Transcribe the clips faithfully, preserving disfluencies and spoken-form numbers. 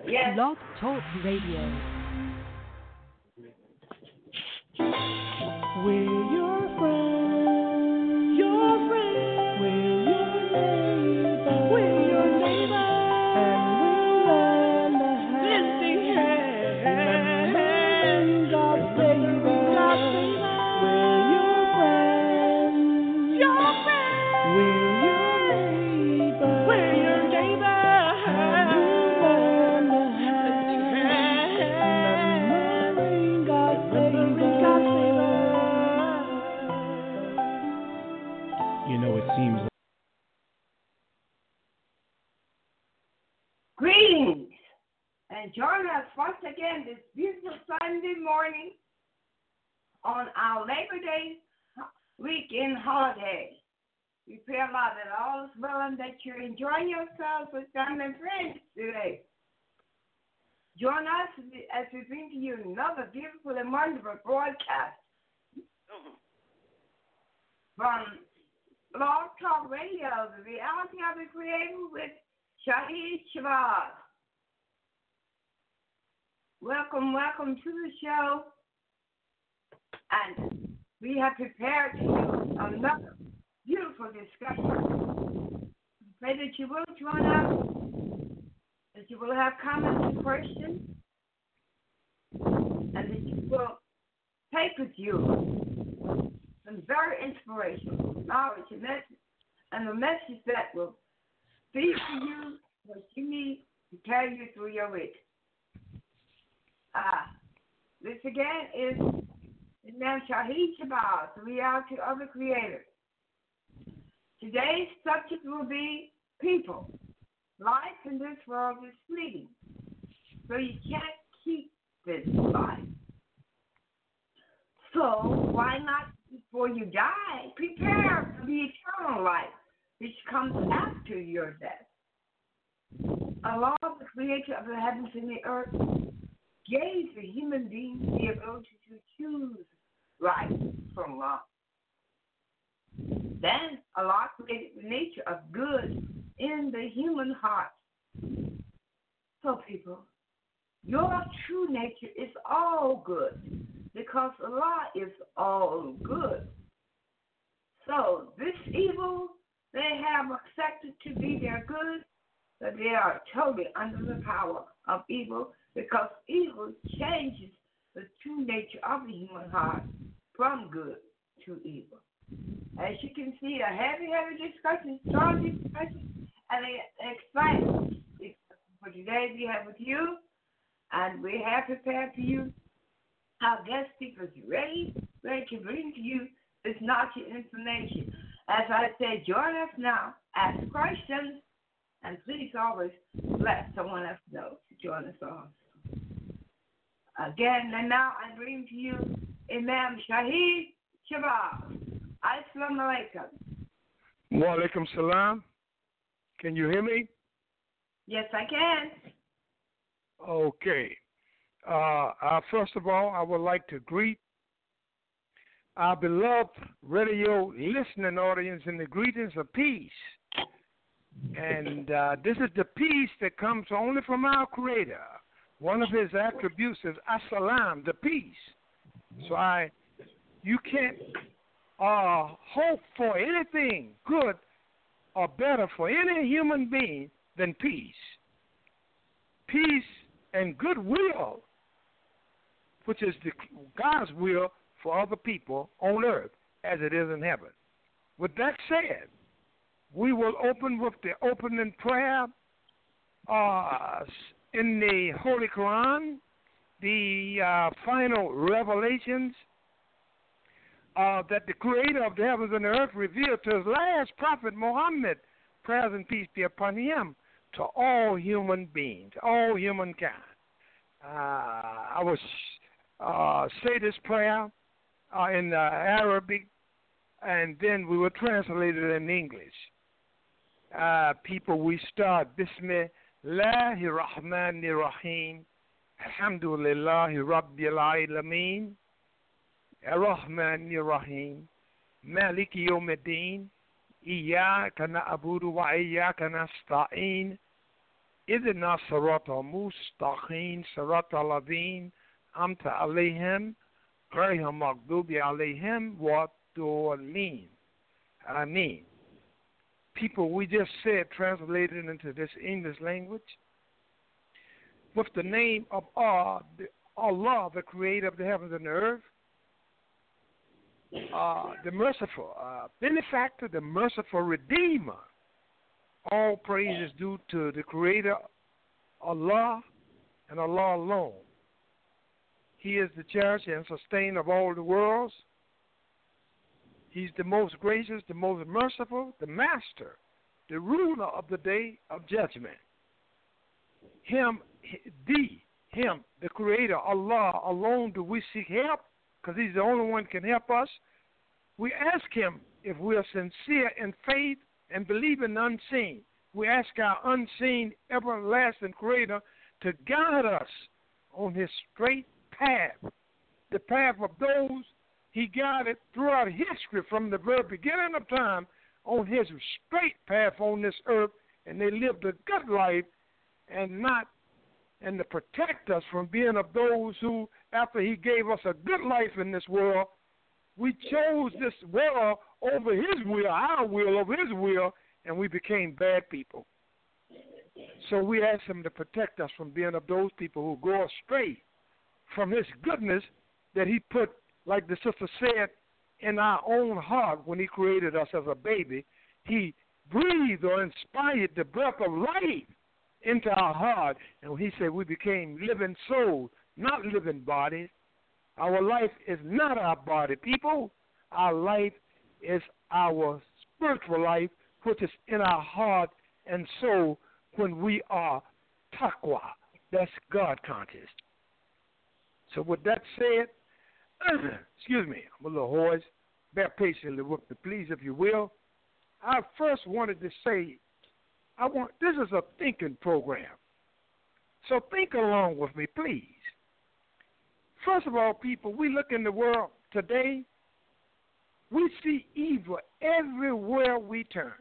Yes. Blog Talk Radio. We're your friends, your friends. We're your neighbors, we're your neighbors, and we lend a hand. Lending hand, God save us. God save us. We're your friends, your friends. We're your neighbors, we're your neighbors, and we lend a hand. Remembering God save us. God save us. You know, it seems like Greetings, and join us once again this beautiful Sunday morning on our Labor Day weekend holiday. We pray a lot that all is well and that you're enjoying yourselves with family and friends today. Join us as we bring to you another beautiful and wonderful broadcast from Blog Talk Radio, the reality of the Creator with Shahid Shabazz. Welcome, welcome to the show. And we have prepared to you another beautiful discussion. We pray that you will join us, that you will have comments and questions, and that you will take with you some very inspirational knowledge and message, and a message that will speak to you what you need to carry you through your week. Ah, this again is Imam Shahid Shabazz, the reality of the Creator. Today's subject will be people. Life in this world is fleeting, so you can't keep this life. So why not, before you die, prepare for the eternal life which comes after your death? Allah, the creator of the heavens and the earth, gave the human being the ability to choose right from wrong. Then Allah created the nature of good in the human heart. So people, your true nature is all good because Allah is all good. So this evil they have accepted to be their good, but they are totally under the power of evil because evil changes the true nature of the human heart from good to evil. As you can see, a heavy, heavy discussion, strong discussion, and an exciting discussion for today we have with you, and we have prepared for you our guest speakers ready, ready to bring to you this knowledge and information. As I said, join us now, ask questions, and please always let someone else know to join us also. Again, and now I bring to you Imam Shahid Shabazz. Assalamu alaikum. Wa alaikum salam. Can you hear me? Yes, I can. Okay. Uh, uh, first of all, I would like to greet our beloved radio listening audience in the greetings of peace. And uh, this is the peace that comes only from our Creator. One of His attributes is As-Salam, the peace. So I, you can't uh, hope for anything good or better for any human being than peace. Peace and goodwill, which is the, God's will for other people on earth as it is in heaven. With that said, we will open with the opening prayer uh, in the Holy Quran, the uh, final revelations uh, that the Creator of the heavens and the earth revealed to His last prophet, Muhammad, prayers and peace be upon him, to all human beings, all humankind. Uh, I will uh, say this prayer uh, in uh, Arabic, and then we will translate it in English. Uh, people, we start Bismillahir Rahmanir Rahim. Alhamdulillahi Rabbil Alameen. Ar-Rahmanir Rahim. Maliki Yawmiddin. إياك نعبد وإياك نستعين Idina Sarata Mustaqin Sarata Ladin Amta Alayhim Graham Magdubi Alayhim What do I mean? I mean. People, we just said, translated into this English language, with the name of Allah, the, Allah, the creator of the heavens and the earth, uh, the merciful uh, benefactor, the merciful redeemer. All praise is due to the creator, Allah, and Allah alone. He is the cherisher and sustainer of all the worlds. He's the most gracious, the most merciful, the master, the ruler of the day of judgment. Him, the, him, the creator, Allah, alone do we seek help, because he's the only one can help us. We ask him if we are sincere in faith and believe in the unseen. We ask our unseen, everlasting creator to guide us on his straight path, the path of those he guided throughout history from the very beginning of time on his straight path on this earth, and they lived a good life and not, and to protect us from being of those who, after he gave us a good life in this world, we chose this world over his will, our will over his will, and we became bad people. So we ask him to protect us from being of those people who go astray from his goodness that he put, like the sister said, in our own heart when he created us as a baby. He breathed or inspired the breath of life into our heart. And he said we became living souls, not living bodies. Our life is not our body, people. Our life is our spiritual life, which is in our heart and soul when we are taqwa. That's God conscious. So with that said, excuse me, I'm a little hoarse. Bear patiently with me, please, if you will. I first wanted to say, I want this is a thinking program. So think along with me, please. First of all, people, we look in the world today, we see evil everywhere we turn.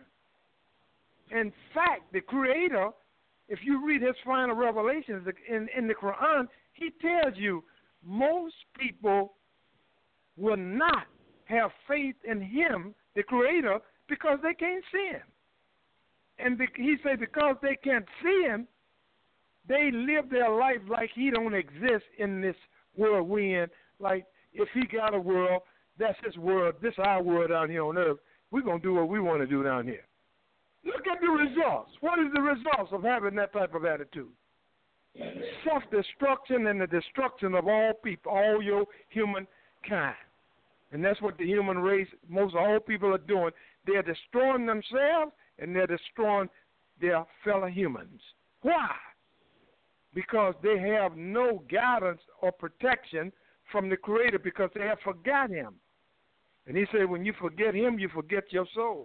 In fact, the Creator, if you read his final revelations in, in the Quran, he tells you most people will not have faith in him, the Creator, because they can't see him. And the, he said because they can't see him, they live their life like he don't exist in this world we in. Like if he got a world, that's his world, this our world down here on earth. We're going to do what we want to do down here. Look at the results. What is the results of having that type of attitude? Self-destruction and the destruction of all people, all your humankind. And that's what the human race, most all people are doing. They're destroying themselves and they're destroying their fellow humans. Why? Because they have no guidance or protection from the Creator because they have forgot him. And he said when you forget him, you forget your soul.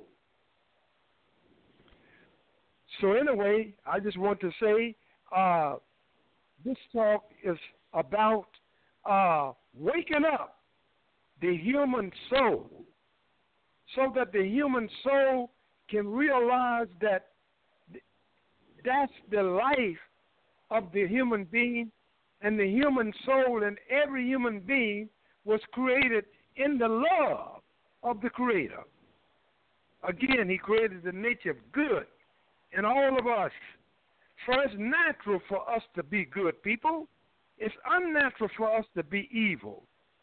So anyway, I just want to say uh, this talk is about uh, waking up the human soul so that the human soul can realize that that's the life of the human being, and the human soul and every human being was created in the love of the Creator. Again, he created the nature of good in all of us. For it's natural for us to be good people. It's unnatural for us to be evil.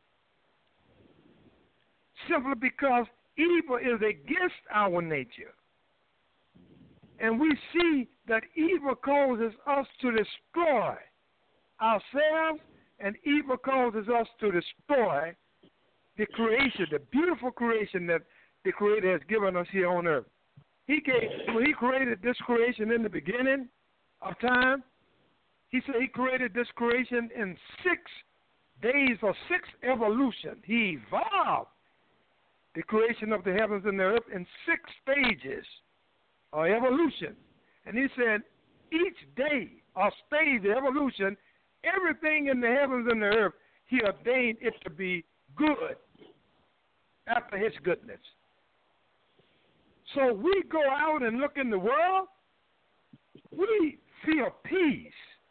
Simply because evil is against our nature. And we see that evil causes us to destroy ourselves, and evil causes us to destroy the creation, the beautiful creation that the Creator has given us here on earth. He gave, when he created this creation in the beginning of time, he said he created this creation in six days or six evolution. He evolved the creation of the heavens and the earth in six stages of evolution. And he said each day or stage of evolution, everything in the heavens and the earth, he ordained it to be good after his goodness. So we go out and look in the world, we feel peace.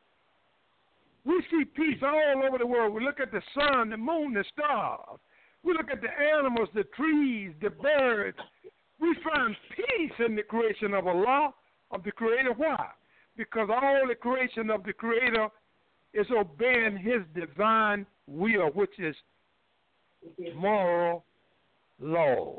We see peace all over the world. We look at the sun, the moon, the stars. We look at the animals, the trees, the birds. We find peace in the creation of Allah, of the Creator. Why? Because all the creation of the Creator is obeying His divine will, which is moral law.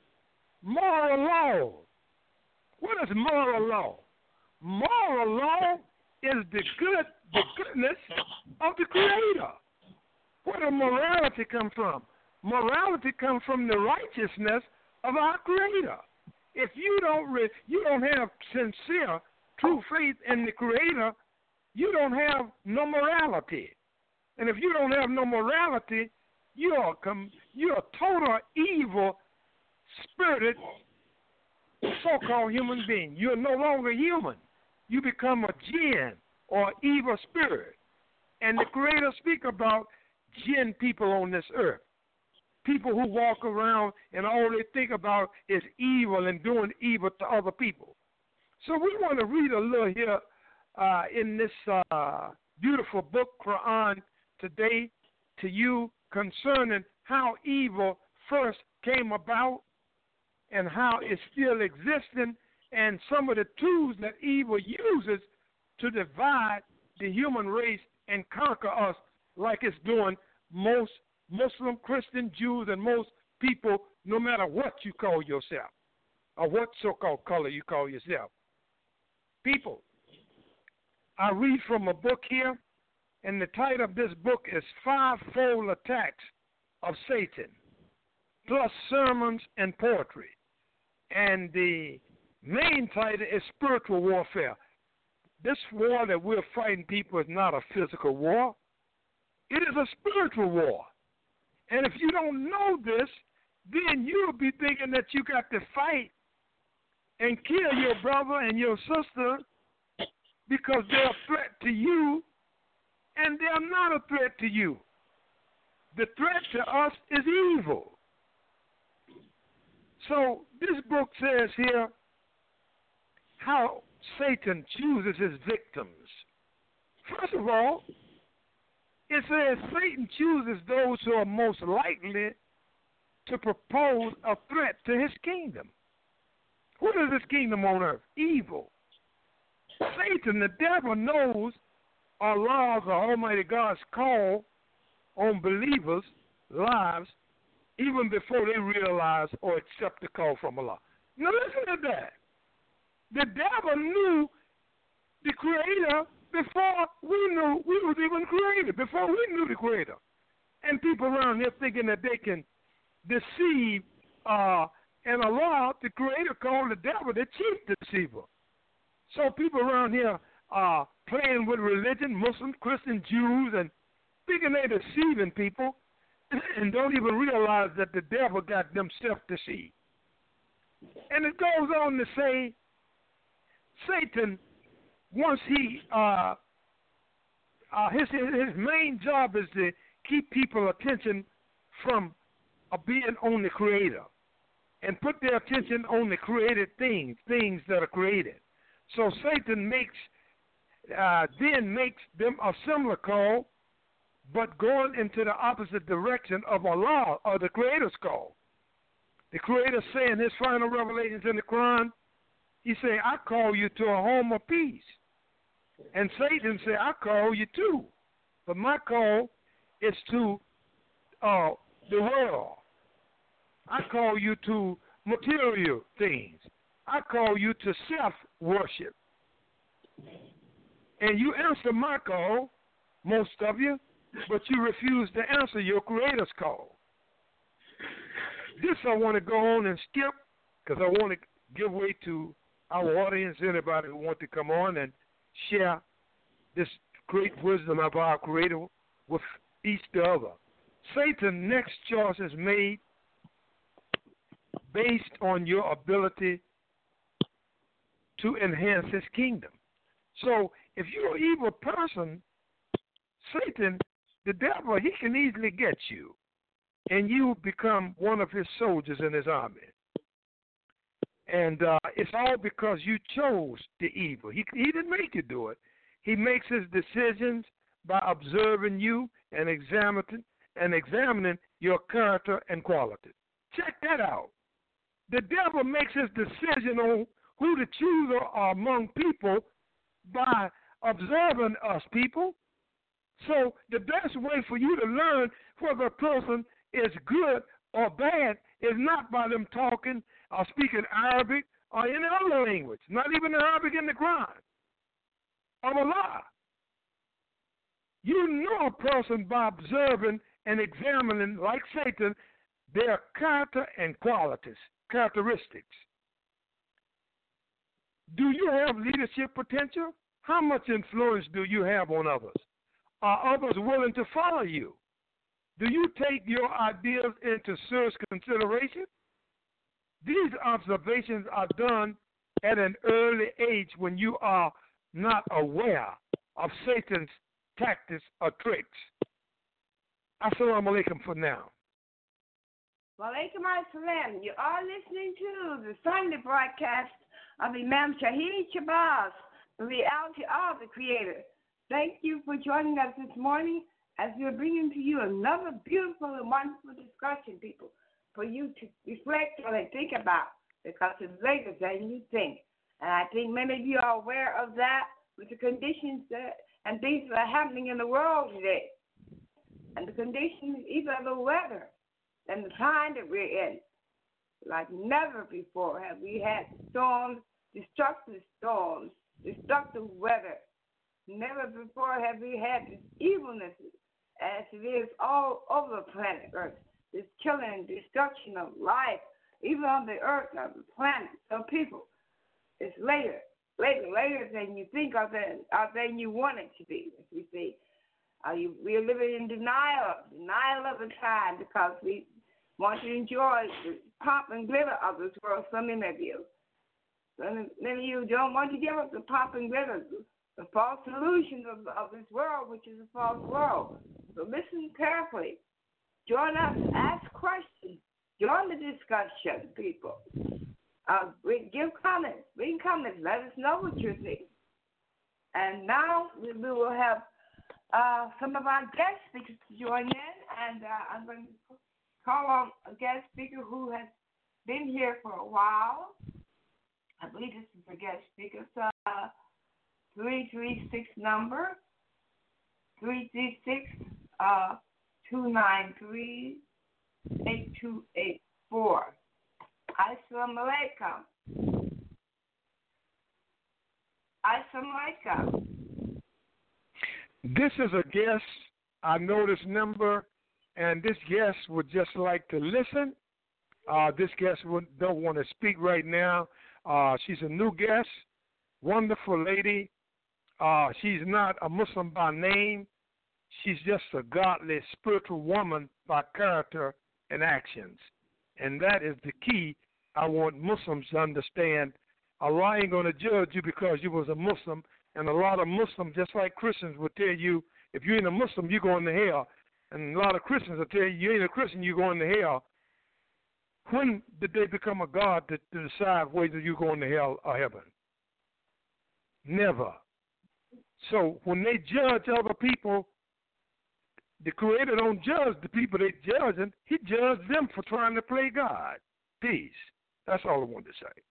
Moral law. What is moral law? Moral law is the good, the goodness of the Creator. Where does morality come from? Morality comes from the righteousness of our Creator. If you don't, re- you don't have sincere, true faith in the Creator, you don't have no morality. And if you don't have no morality, you are com- you are total evil, spirited, so-called human being. You are no longer human. You become a jinn or evil spirit. And the Creator speak about jinn people on this earth. People who walk around and all they think about is evil and doing evil to other people. So we want to read a little here uh, in this uh, beautiful book, Quran, today to you concerning how evil first came about and how it's still existing and some of the tools that evil uses to divide the human race and conquer us like it's doing most Muslim, Christian, Jews, and most people, no matter what you call yourself or what so-called color you call yourself. People, I read from a book here, and the title of this book is Fivefold Attacks of Satan, plus sermons and poetry. And the main title is Spiritual Warfare. This war that we're fighting, people, is not a physical war. It is a spiritual war. And if you don't know this, then you'll be thinking that you got to fight and kill your brother and your sister because they're a threat to you, and they're not a threat to you. The threat to us is evil. So this book says here how Satan chooses his victims. First of all, it says Satan chooses those who are most likely to propose a threat to his kingdom. What is his kingdom on earth? Evil. Satan, the devil, knows Allah's or Almighty God's call on believers' lives even before they realize or accept the call from Allah. Now listen to that. The devil knew the Creator before we knew we was even created, before we knew the Creator. And people around here thinking that they can deceive uh, and Allah, the Creator, called the devil the chief deceiver. So people around here are playing with religion, Muslims, Christians, Jews, and thinking they're deceiving people and don't even realize that the devil got them self-deceived. And it goes on to say, Satan, once he, uh, uh, his, his main job is to keep people's attention from uh, being on the Creator and put their attention on the created things, things that are created. So Satan makes, uh, then makes them a similar call, but going into the opposite direction of Allah or the Creator's call. The Creator say in his final revelations in the Quran, he say, I call you to a home of peace. And Satan say, I call you too. But my call is to uh, the world. I call you to material things. I call you to self-worship. And you answer my call, most of you, but you refuse to answer your Creator's call. This I want to go on and skip because I want to give way to our audience, anybody who wants to come on and share this great wisdom of our Creator with each other. Satan's next choice is made based on your ability to enhance his kingdom. So if you're an evil person, Satan, the devil, he can easily get you, and you become one of his soldiers in his army. And uh, it's all because you chose the evil. He, he didn't make you do it. He makes his decisions by observing you and examining and examining your character and quality. Check that out. The devil makes his decision on who to choose among people by observing us people. So the best way for you to learn whether a person is good or bad is not by them talking or speaking Arabic or any other language, not even Arabic in the Quran of Allah. You know a person by observing and examining, like Satan, their character and qualities, characteristics. Do you have leadership potential? How much influence do you have on others? Are others willing to follow you? Do you take your ideas into serious consideration? These observations are done at an early age when you are not aware of Satan's tactics or tricks. Assalamu alaikum for now. Walaikum assalam. You are listening to the Sunday broadcast of Imam Shahid Shabazz, the reality of the Creator. Thank you for joining us this morning as we are bringing to you another beautiful and wonderful discussion, people, for you to reflect on and think about, because it's later than you think. And I think many of you are aware of that with the conditions that and things that are happening in the world today, and the conditions, even of the weather, and the time that we're in. Like never before have we had storms, destructive storms, destructive weather. Never before have we had this evilness as it is all over planet Earth. This killing and destruction of life, even on the earth, of the planet. So people, it's later, later, later than you think or than, or than you want it to be, as we see. Uh, you, we are living in denial, denial of the time, because we want to enjoy the pomp and glitter of this world, so many of you. So many of you don't want to give up the pomp and glitter, the false illusion of, of this world, which is a false world. So listen carefully. Join us, ask questions, join the discussion, people. Uh, give comments, bring comments, let us know what you think. And now we, we will have uh, some of our guest speakers to join in, and uh, I'm going to call on a guest speaker who has been here for a while. I believe this is a guest speaker. So, uh, three three six number, three three six, uh, two nine three, eight two eight four. Assalamu alaikum. Assalamu alaikum. This is a guest. I know this number, and this guest would just like to listen. Uh, this guest would, don't want to speak right now. Uh, she's a new guest, wonderful lady. Uh, she's not a Muslim by name. She's just a godly, spiritual woman by character and actions. And that is the key I want Muslims to understand. Allah ain't going to judge you because you was a Muslim. And a lot of Muslims, just like Christians, will tell you, if you ain't a Muslim, you're going to hell. And a lot of Christians will tell you, you ain't a Christian, you're going to hell. When did they become a God to, to decide whether you're going to hell or heaven? Never. So when they judge other people, the Creator don't judge the people they judging. He judges them for trying to play God. Peace. That's all I wanted to say.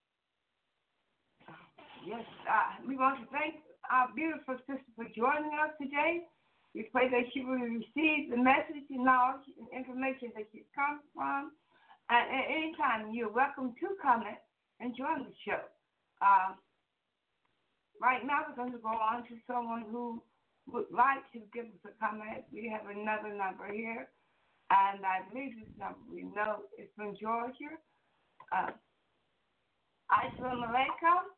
Yes, uh, we want to thank our beautiful sister for joining us today. We pray that she will receive the message and knowledge and information that she's come from. And at any time, you're welcome to comment and join the show. Uh, right now, we're going to go on to someone who would like to give us a comment. We have another number here, and I believe this number we know is from Georgia. Uh, Assalamu alaikum.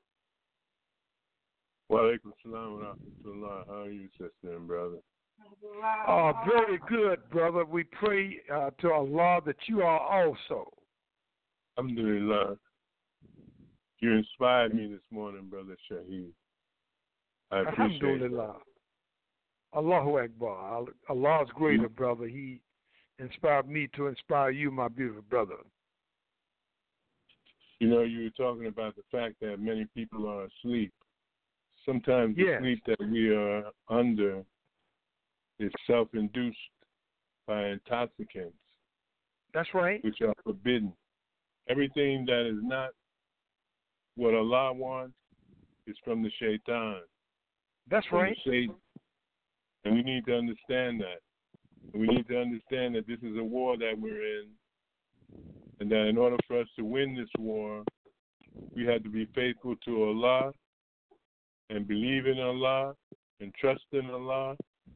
Wa alaikum salam wa rahmatullah. How are you, sister and brother? Uh, very good, brother. We pray uh, to Allah that you are also. Alhamdulillah. You inspired me this morning, Brother Shahid. I appreciate Alhamdulillah. That. Allahu Akbar. Allah is greater, brother. He inspired me to inspire you, my beautiful brother. You know, you were talking about the fact that many people are asleep. Sometimes the Yes. sleep that we are under is self-induced by intoxicants, That's right. which are forbidden. Everything that is not what Allah wants is from the shaitan. That's from right. the Satan. And we need to understand that. We need to understand that this is a war that we're in, and that in order for us to win this war, we have to be faithful to Allah and believe in Allah and trust in Allah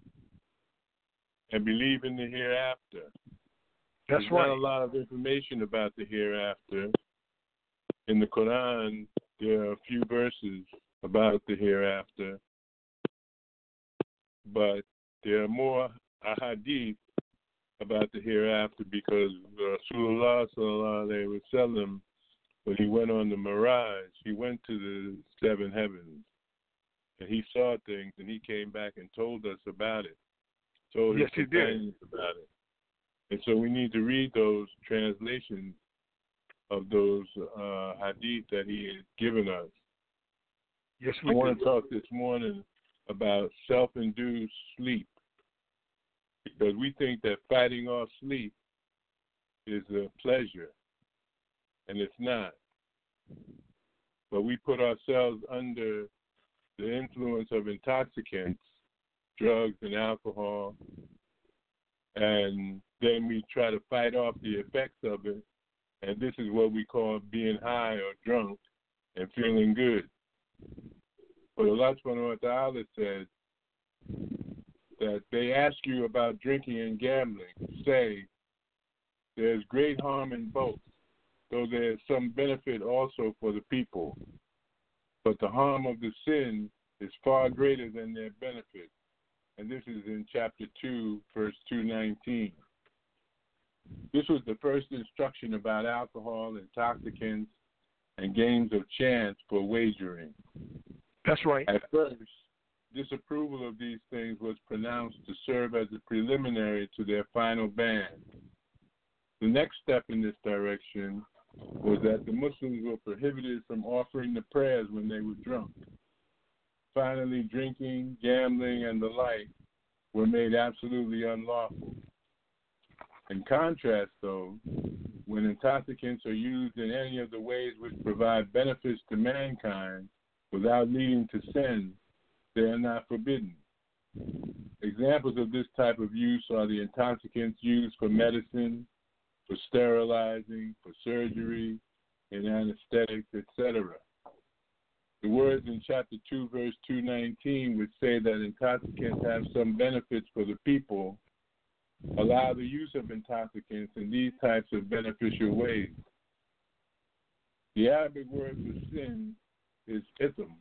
and believe in the hereafter. That's There's right. not a lot of information about the hereafter. In the Quran, there are a few verses about the hereafter, but there are more ahadith about the hereafter because Rasulullah sallallahu alaihi wasallam, when he went on the Miraj, he went to the seven heavens and he saw things and he came back and told us about it, told Yes, his he did. companions about it. And so we need to read those translations of those uh, hadith that he has given us. Yes, I we want do. to talk this morning about self-induced sleep, because we think that fighting off sleep is a pleasure, and it's not. But we put ourselves under the influence of intoxicants, drugs and alcohol, and then we try to fight off the effects of it, and this is what we call being high or drunk and feeling good. But Allah subhanahu wa ta'ala says that they ask you about drinking and gambling. Say, there's great harm in both, though there's some benefit also for the people. But the harm of the sin is far greater than their benefit. And this is in chapter two, verse two nineteen. This was the first instruction about alcohol, intoxicants, and games of chance for wagering. That's right. At first, disapproval of these things was pronounced to serve as a preliminary to their final ban. The next step in this direction was that the Muslims were prohibited from offering the prayers when they were drunk. Finally, drinking, gambling, and the like were made absolutely unlawful. In contrast, though, when intoxicants are used in any of the ways which provide benefits to mankind without leading to sin, they are not forbidden. Examples of this type of use are the intoxicants used for medicine, for sterilizing, for surgery, and anesthetics, et cetera. The words in chapter two, verse two nineteen, which say that intoxicants have some benefits for the people, allow the use of intoxicants in these types of beneficial ways. The Arabic word for sin is itham.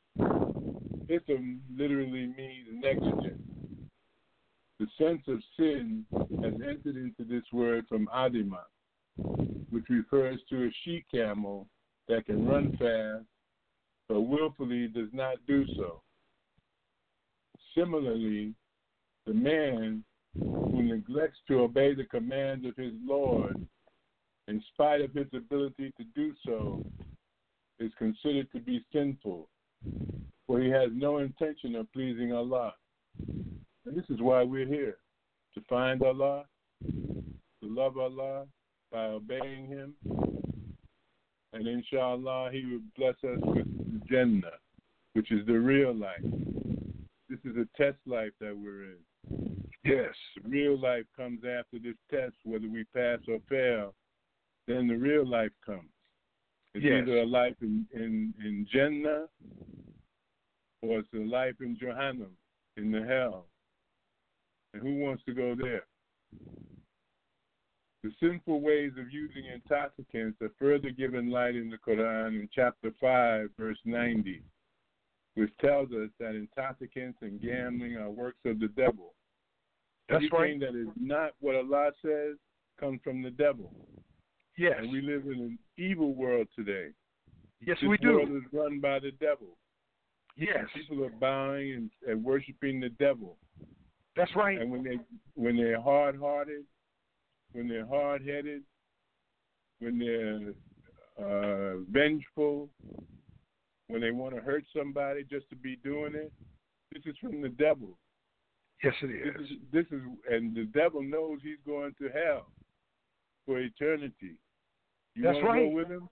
Itham literally means negligence. The sense of sin has entered into this word from adima, which refers to a she-camel that can run fast but willfully does not do so. Similarly, the man who neglects to obey the commands of his Lord in spite of his ability to do so is considered to be sinful, for he has no intention of pleasing Allah. And this is why we're here, to find Allah, to love Allah by obeying Him, and inshallah He will bless us with the Jannah, which is the real life. This is a test life that we're in. Yes. The real life comes after this test, whether we pass or fail, then the real life comes. It's Yes. either a life in, in, in Jannah or it's a life in Jahannam, in the hell. And who wants to go there? The sinful ways of using intoxicants are further given light in the Quran in chapter five, verse ninety, which tells us that intoxicants and gambling are works of the devil. That's Everything right. that is not what Allah says comes from the devil. Yes. And we live in an evil world today. Yes, this we do. world is run by the devil. Yes. People are bowing and, and worshiping the devil. That's right. And when they when they're hard hearted, when they're hard headed, when they're uh, vengeful, when they want to hurt somebody just to be doing it. This is from the devil. Yes, it is. This is, this is and the devil knows he's going to hell for eternity. You That's want to right. go with him?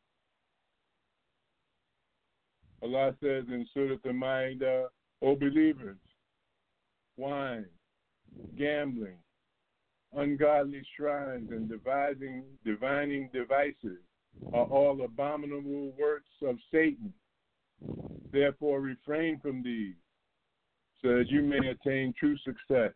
Allah says in Surah Al-Ma'idah, O believers, wine, gambling, ungodly shrines, and devising, divining devices are all abominable works of Satan. Therefore, refrain from these, so that you may attain true success.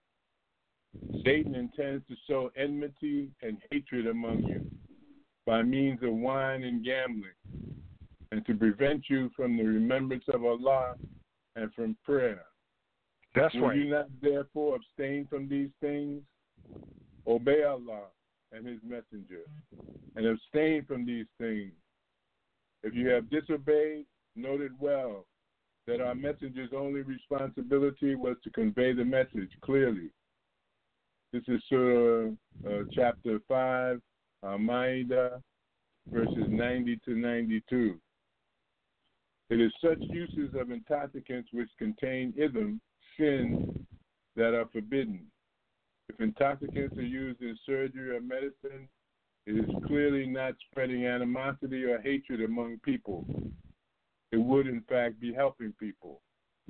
Satan intends to sow enmity and hatred among you by means of wine and gambling, and to prevent you from the remembrance of Allah and from prayer. That's Will right. you not therefore abstain from these things? Obey Allah and His Messenger, and abstain from these things. If you have disobeyed, note it well that our messenger's only responsibility was to convey the message clearly. This is Surah uh, chapter five, Al-Ma'idah, verses ninety to ninety-two. It is such uses of intoxicants which contain ism, sins, that are forbidden. If intoxicants are used in surgery or medicine, it is clearly not spreading animosity or hatred among people. It would, in fact, be helping people.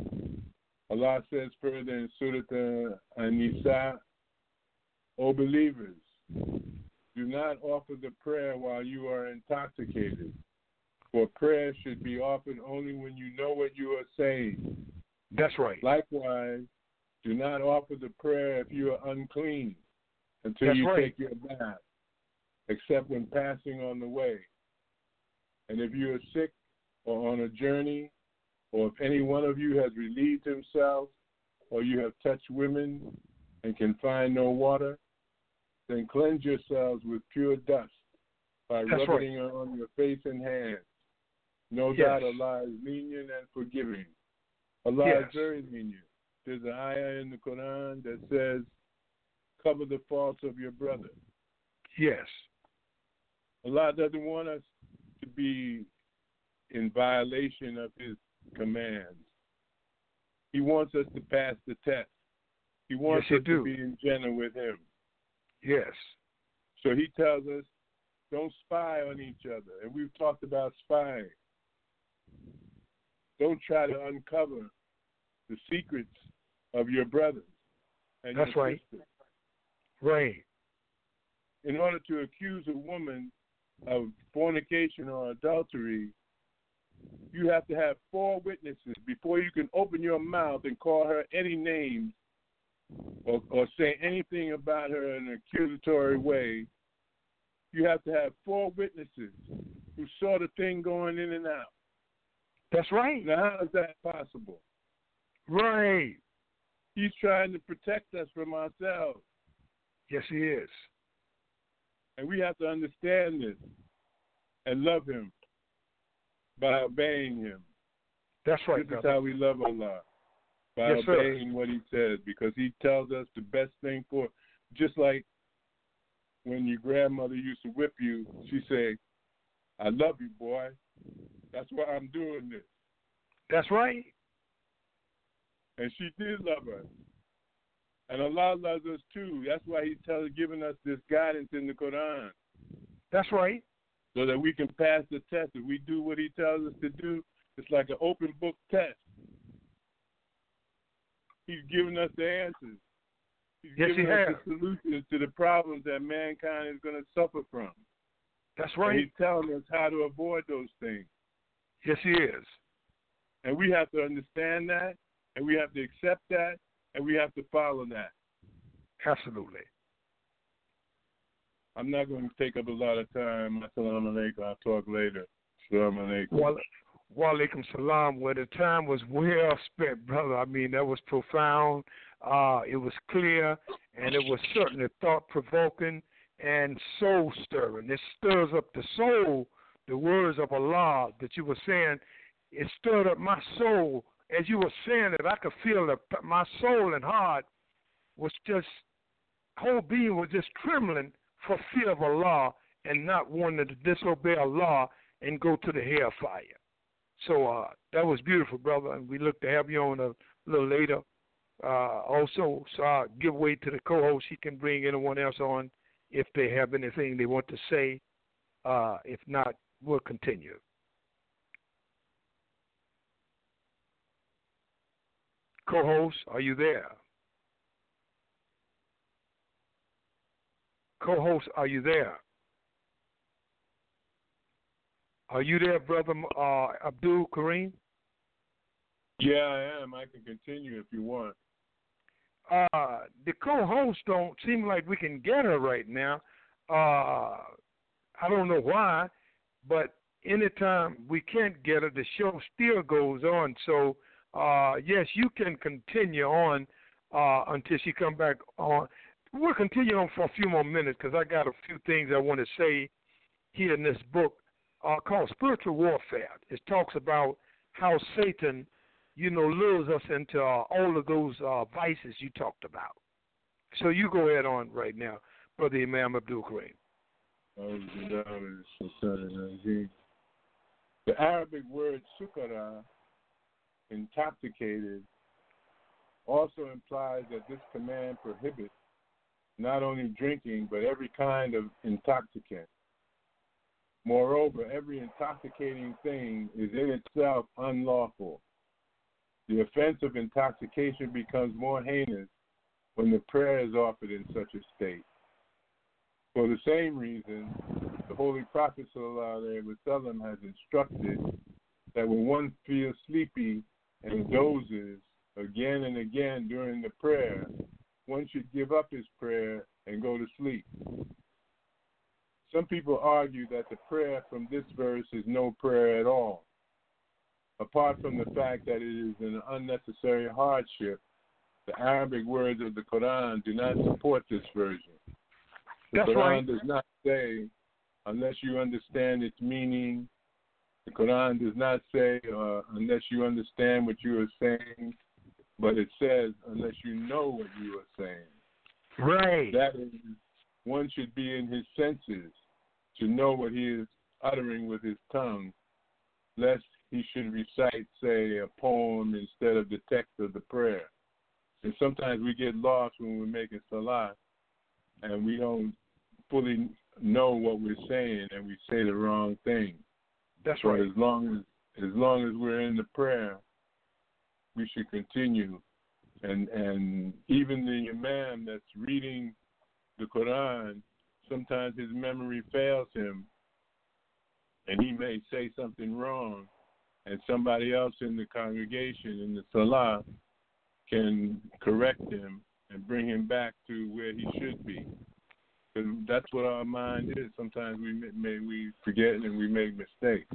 Allah says further in Surah An-Nisa, O believers, do not offer the prayer while you are intoxicated, for prayer should be offered only when you know what you are saying. That's right. Likewise, do not offer the prayer if you are unclean until That's you right. take your bath, except when passing on the way. And if you are sick or on a journey, or if any one of you has relieved himself, or you have touched women and can find no water, then cleanse yourselves with pure dust by That's rubbing it on your face and hands. No Yes. doubt Allah is lenient and forgiving. Allah Yes. is very lenient. There's an ayah in the Quran that says, cover the faults of your brother. Yes. Allah doesn't want us to be in violation of His commands. He wants us to pass the test. He wants Yes, he us do. to be in Jannah with Him. Yes. So He tells us, don't spy on each other. And we've talked about spying. Don't try to uncover the secrets of your brothers and That's your right. sisters. Right. In order to accuse a woman of fornication or adultery, you have to have four witnesses before you can open your mouth and call her any name or, or say anything about her in an accusatory way. You have to have four witnesses who saw the thing going in and out. That's right. Now, how is that possible? Right. He's trying to protect us from ourselves. Yes, he is. And we have to understand this and love Him by obeying Him. That's right, This is brother. how we love Allah, by Yes, sir. obeying what He says, because He tells us the best thing for. Just like when your grandmother used to whip you, she say, "I love you, boy. That's why I'm doing this." That's right. And she did love us. And Allah loves us too. That's why He's telling, giving us this guidance in the Quran, That's right. so that we can pass the test. If we do what He tells us to do, it's like an open book test. He's giving us the answers. He's Yes, giving He us has. the solutions to the problems that mankind is going to suffer from. That's And right. He's telling us how to avoid those things. Yes, he is. And we have to understand that, and we have to accept that, and we have to follow that. Absolutely. I'm not going to take up a lot of time. Assalamu alaikum. I'll talk later. Assalamu alaikum. Wa wa alaikum salam. Well, the time was well spent, brother. I mean, that was profound. Uh, it was clear, and it was certainly thought-provoking and soul-stirring. It stirs up the soul, the words of Allah that you were saying. It stirred up my soul. As you were saying it, I could feel that my soul and heart was just, whole being was just trembling for fear of Allah and not wanting to disobey Allah and go to the hellfire. So uh, that was beautiful, brother, and we look to have you on a little later. Uh, also, so I'll give way to the co-host. He can bring anyone else on if they have anything they want to say. Uh, if not, we'll continue. Co-host, are you there? Co-host, are you there? Are you there, brother uh, Abdul Kareem? Yeah, I am. I can continue if you want. Uh, the co-host don't seem like we can get her right now. Uh, I don't know why, but anytime we can't get her, the show still goes on. So, uh, yes, you can continue on uh, until she come back on. We'll continue on for a few more minutes because I got a few things I want to say here in this book uh, called Spiritual Warfare. It talks about how Satan, you know, lures us into uh, all of those uh, vices you talked about. So you go ahead on right now, Brother Imam Abdul Kareem. The Arabic word sukara, intoxicated, also implies that this command prohibits not only drinking, but every kind of intoxicant. Moreover, every intoxicating thing is in itself unlawful. The offense of intoxication becomes more heinous when the prayer is offered in such a state. For the same reason, the Holy Prophet ﷺ has instructed that when one feels sleepy and dozes again and again during the prayer, one should give up his prayer and go to sleep. Some people argue that the prayer from this verse is no prayer at all, apart from the fact that it is an unnecessary hardship. The Arabic words of the Quran do not support this version. The That's Quran right. does not say, unless you understand its meaning. The Quran does not say, uh, unless you understand what you are saying, but it says, unless you know what you are saying. Right. That is, one should be in his senses to know what he is uttering with his tongue, lest he should recite, say, a poem instead of the text of the prayer. And sometimes we get lost when we're making salah, and we don't fully know what we're saying, and we say the wrong thing. That's so right. As long as as long as we're in the prayer, we should continue. And and even the imam that's reading the Quran, sometimes his memory fails him, and he may say something wrong, and somebody else in the congregation, in the salah, can correct him and bring him back to where he should be. Because that's what our mind is. Sometimes we may we forget and we make mistakes.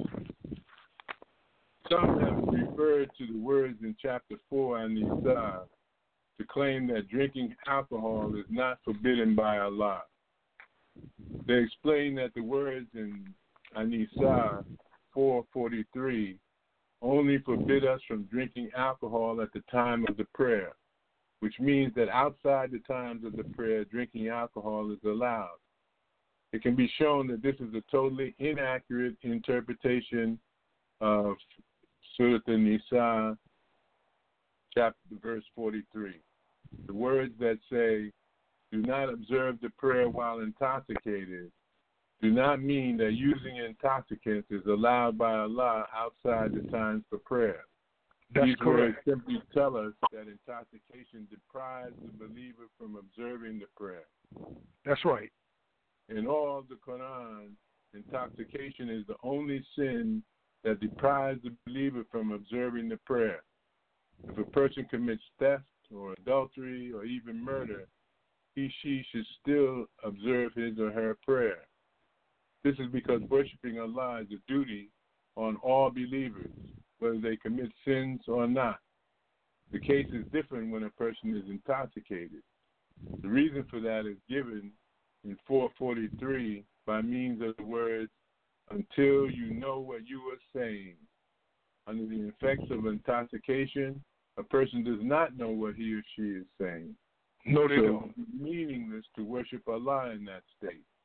Some have referred to the words in chapter four on Nisa to claim that drinking alcohol is not forbidden by Allah. They explain that the words in An-Nisa four forty-three only forbid us from drinking alcohol at the time of the prayer, which means that outside the times of the prayer, drinking alcohol is allowed. It can be shown that this is a totally inaccurate interpretation of Surah An-Nisa, chapter verse forty-three. The words that say, do not observe the prayer while intoxicated, do not mean that using intoxicants is allowed by Allah outside the times for prayer. That's These correct. words simply tell us that intoxication deprives the believer from observing the prayer. That's right. In all the Quran, intoxication is the only sin that deprives the believer from observing the prayer. If a person commits theft or adultery or even murder, he, she should still observe his or her prayer. This is because worshiping Allah is a duty on all believers, whether they commit sins or not. The case is different when a person is intoxicated. The reason for that is given in four forty-three by means of the words, until you know what you are saying. Under the effects of intoxication, a person does not know what he or she is saying. No, they so don't. It's meaningless to worship Allah in that state.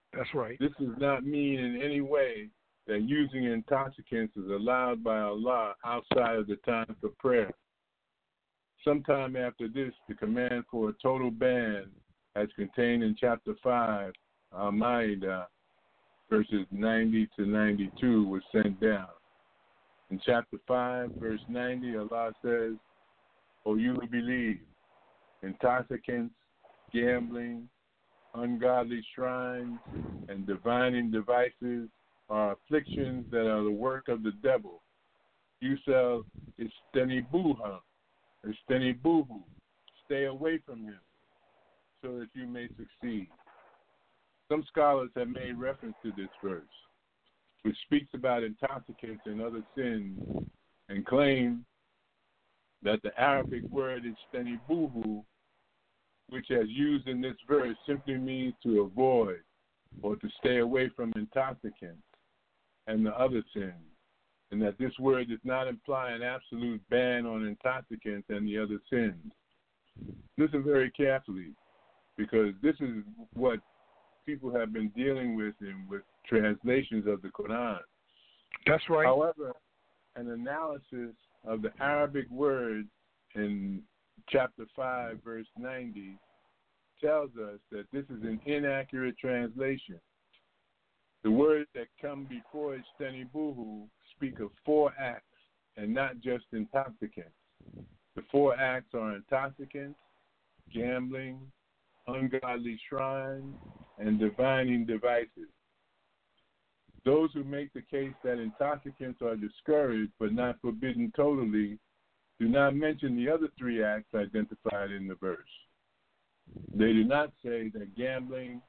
That's right. This does not mean in any way that using intoxicants is allowed by Allah outside of the time for prayer. Sometime after this, the command for a total ban, as contained in chapter five, Al-Ma'idah, verses ninety to ninety-two, was sent down. In chapter five, verse ninety, Allah says, "O you who believe, intoxicants, gambling, ungodly shrines, and divining devices are afflictions that are the work of the devil. You shall istenibuha, istenibuhu, stay away from him, so that you may succeed." Some scholars have made reference to this verse, which speaks about intoxicants and other sins, and claim that the Arabic word istenibuhu, which as used in this verse, simply means to avoid or to stay away from intoxicants and the other sins, and that this word does not imply an absolute ban on intoxicants and the other sins. Listen very carefully, because this is what people have been dealing with in with translations of the Quran. That's right. However, an analysis of the Arabic words in chapter five, verse ninety, tells us that this is an inaccurate translation. The words that come before istenibuhu speak of four acts and not just intoxicants. The four acts are intoxicants, gambling, ungodly shrines, and divining devices. Those who make the case that intoxicants are discouraged but not forbidden totally do not mention the other three acts identified in the verse. They do not say that gambling,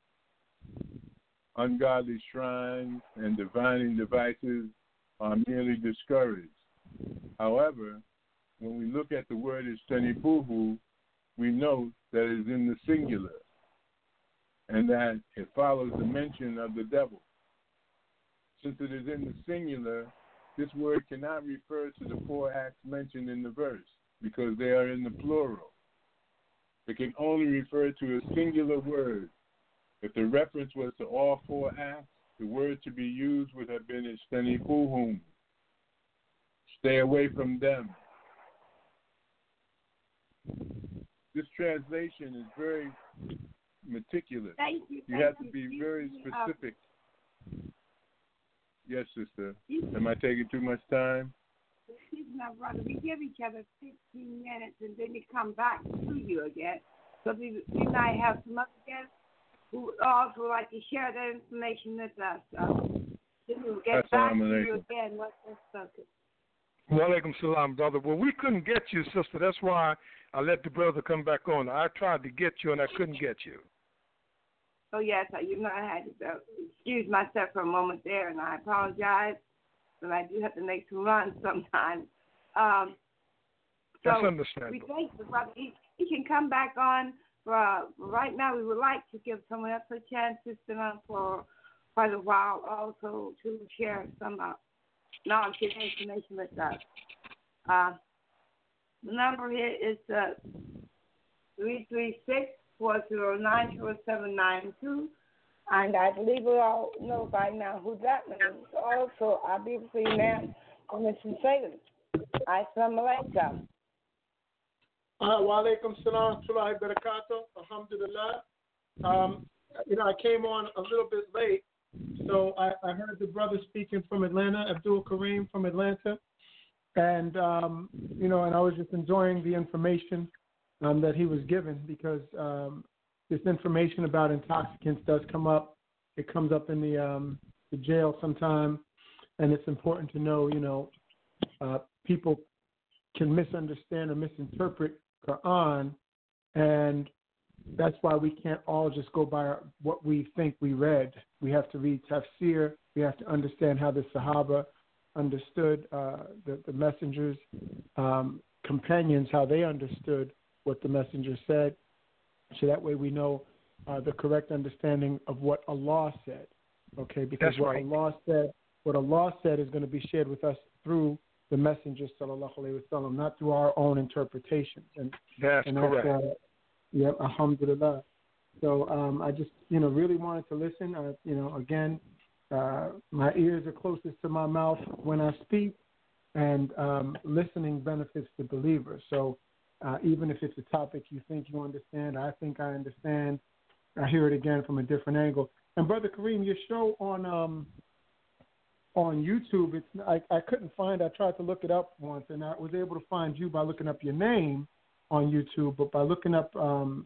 ungodly shrines, and divining devices are merely discouraged. However, when we look at the word istenibuhu, we note that it is in the singular and that it follows the mention of the devil. Since it is in the singular, this word cannot refer to the four acts mentioned in the verse because they are in the plural. It can only refer to a singular word. If the reference was to all four acts, the word to be used would have been istenibuhum, stay away from them. This translation is very meticulous. Thank you. You thank have to you. be very specific. Uh, yes, sister. Am I taking too much time? Excuse me, brother. We give each other fifteen minutes, and then we come back to you again. So we, we might have some other guests who would also like to share their information with us. So then we'll get back to you again once that's spoken. Wa alaikum salam, brother. Well, we couldn't get you, sister. That's why I let the brother come back on. I tried to get you, and I couldn't get you. Oh, yes, you know, I had to uh, excuse myself for a moment there, and I apologize, but I do have to make some runs sometimes. Um, so That's understandable. We thank the brother. He, he can come back on. For, uh, right now, we would like to give someone else a chance to sit on for quite a while also to share some uh, knowledge and information with us. Uh, the number here is uh, three three six, four zero nine, four seven nine two, and I believe we all know by now who that means. Also, I'll be free man from Mister Salem. Assalamu alaikum. Uh, wa alaikum salam wa barakatuh. Alhamdulillah. Um, you know, I came on a little bit late, so I, I heard the brother speaking from Atlanta, Abdul Kareem from Atlanta, and um, you know, and I was just enjoying the information um, that he was given because um, this information about intoxicants does come up. It comes up in the um, the jail sometime, and it's important to know, you know, uh, people can misunderstand or misinterpret Quran, and that's why we can't all just go by our, what we think we read. We have to read tafsir. We have to understand how the Sahaba understood uh, the, the messengers, um, companions, how they understood what the messenger said. So that way we know uh, the correct understanding of what Allah said. Okay, because That's what right. Allah said, what Allah said is going to be shared with us through the messenger, sallallahu alaihi wasallam, not through our own interpretations. And That's and correct. That's, uh, yeah, alhamdulillah. So um, I just, you know, really wanted to listen. Uh, you know, again, uh, my ears are closest to my mouth when I speak, and um, listening benefits the believer. So uh, even if it's a topic you think you understand, I think I understand, I hear it again from a different angle. And Brother Kareem, your show on um, on YouTube, it's I, I couldn't find. I tried to look it up once, and I was able to find you by looking up your name on YouTube, but by looking up um,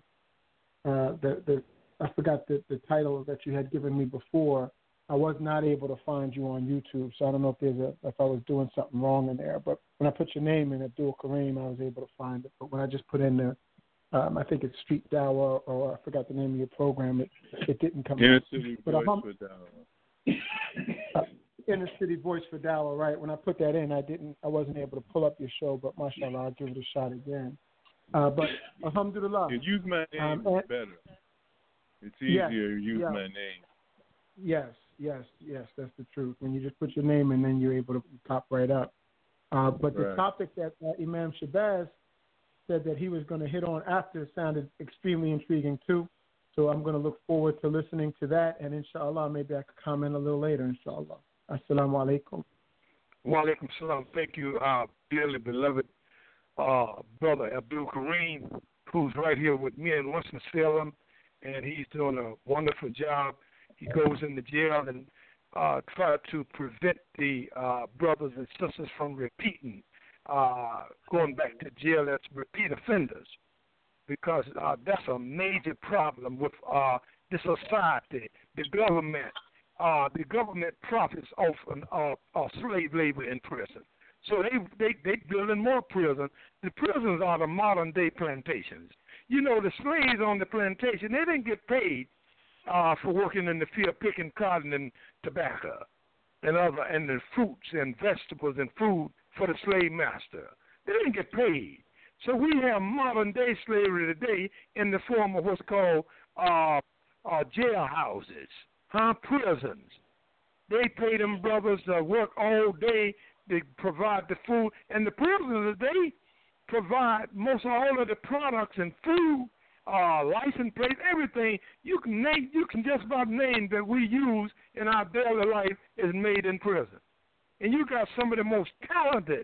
uh, the the I forgot the, the title that you had given me before. I was not able to find you on YouTube, so I don't know if there's a if I was doing something wrong in there. But when I put your name in, Abdul Kareem, I was able to find it. But when I just put in the Um, I think it's Street Dawah, or I forgot the name of your program. It it didn't come. Inner up. City but Voice hum- for Dawah. uh, Inner City Voice for Dawah, right? When I put that in, I didn't. I wasn't able to pull up your show, but mashallah, I'll give it a shot again. Uh, but alhamdulillah. You use my name um, it's better. It's easier yes, to use yeah. my name. Yes, yes, yes. That's the truth. When you just put your name in, then you're able to pop right up. Uh, but the Right. topic that uh, Imam Shabazz said that he was going to hit on after sounded extremely intriguing too. So I'm going to look forward to listening to that, and inshallah, maybe I could comment a little later, inshallah. Assalamu alaikum. Wa alaikum salam. Thank you, uh, dearly beloved uh, brother Abdul Kareem, who's right here with me in Winston-Salem, and he's doing a wonderful job. He goes into jail and uh, try to prevent the uh, brothers and sisters from repeating Uh, going back to jail as repeat offenders, because uh, that's a major problem with uh, the society, the government. Uh, the government profits off of uh, uh, slave labor in prison. So they they they building more prisons. The prisons are the modern day plantations. You know, the slaves on the plantation, they didn't get paid uh, for working in the field picking cotton and tobacco and other and the fruits and vegetables and food for the slave master. They didn't get paid. So we have modern day slavery today in the form of what's called uh, uh, jailhouses, huh? Prisons. They pay them brothers to work all day. They provide the food, and the prisoners, they provide most all of the products and food, uh, license plates, everything you can name. You can just about name that we use in our daily life is made in prison. And you got some of the most talented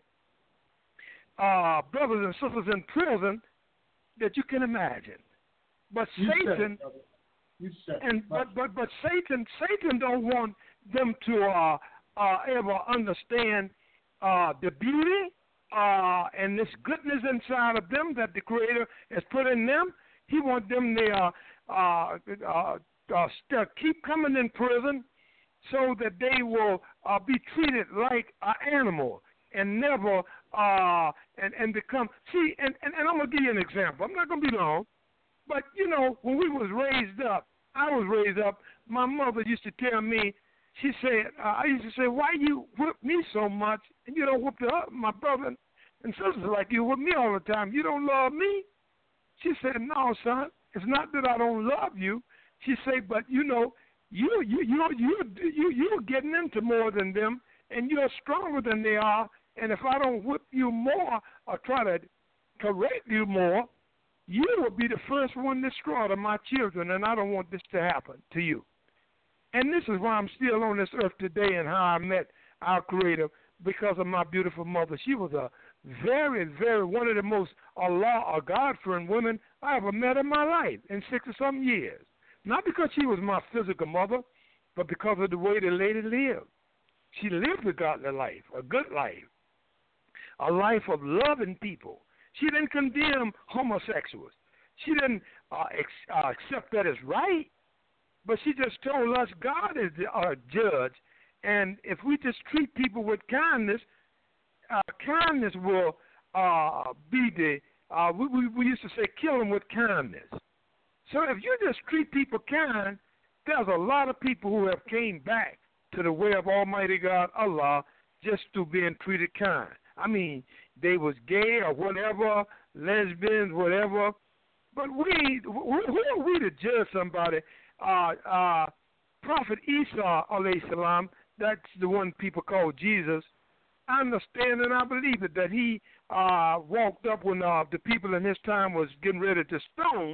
uh, brothers and sisters in prison that you can imagine. But You Satan, said it, you said it. and but but but Satan, Satan don't want them to uh, uh, ever understand uh, the beauty uh, and this goodness inside of them that the Creator has put in them. He wants them to uh, uh, uh, uh, st- keep coming in prison, so that they will uh, be treated like an animal and never uh, and and become see and, and, and I'm gonna give you an example. I'm not gonna be long, but you know when we was raised up, I was raised up. My mother used to tell me, she said, uh, I used to say, why you whip me so much and you don't whip the uh, my brother and sisters like you whip me all the time? You don't love me? She said, no, son. It's not that I don't love you. She said, but you know. You you you you you you're getting into more than them, and you're stronger than they are. And if I don't whip you more or try to correct you more, you will be the first one destroyed of my children, and I don't want this to happen to you. And this is why I'm still on this earth today, and how I met our Creator, because of my beautiful mother. She was a very, very one of the most Allah or God-fearing women I ever met in my life in six or some years. Not because she was my physical mother, but because of the way the lady lived. She lived a godly life, a good life, a life of loving people. She didn't condemn homosexuals. She didn't uh, ex- uh, accept that as right, but she just told us God is the uh, judge, and if we just treat people with kindness, uh, kindness will uh, be the, uh, we, we, we used to say, kill them with kindness. So if you just treat people kind, there's a lot of people who have came back to the way of Almighty God, Allah, just through being treated kind. I mean, they was gay or whatever, lesbians, whatever. But we, who are we to judge somebody? Uh, uh, Prophet Isa, alayhi salam, that's the one people call Jesus. I understand and I believe it, that he uh, walked up when uh, the people in his time was getting ready to stone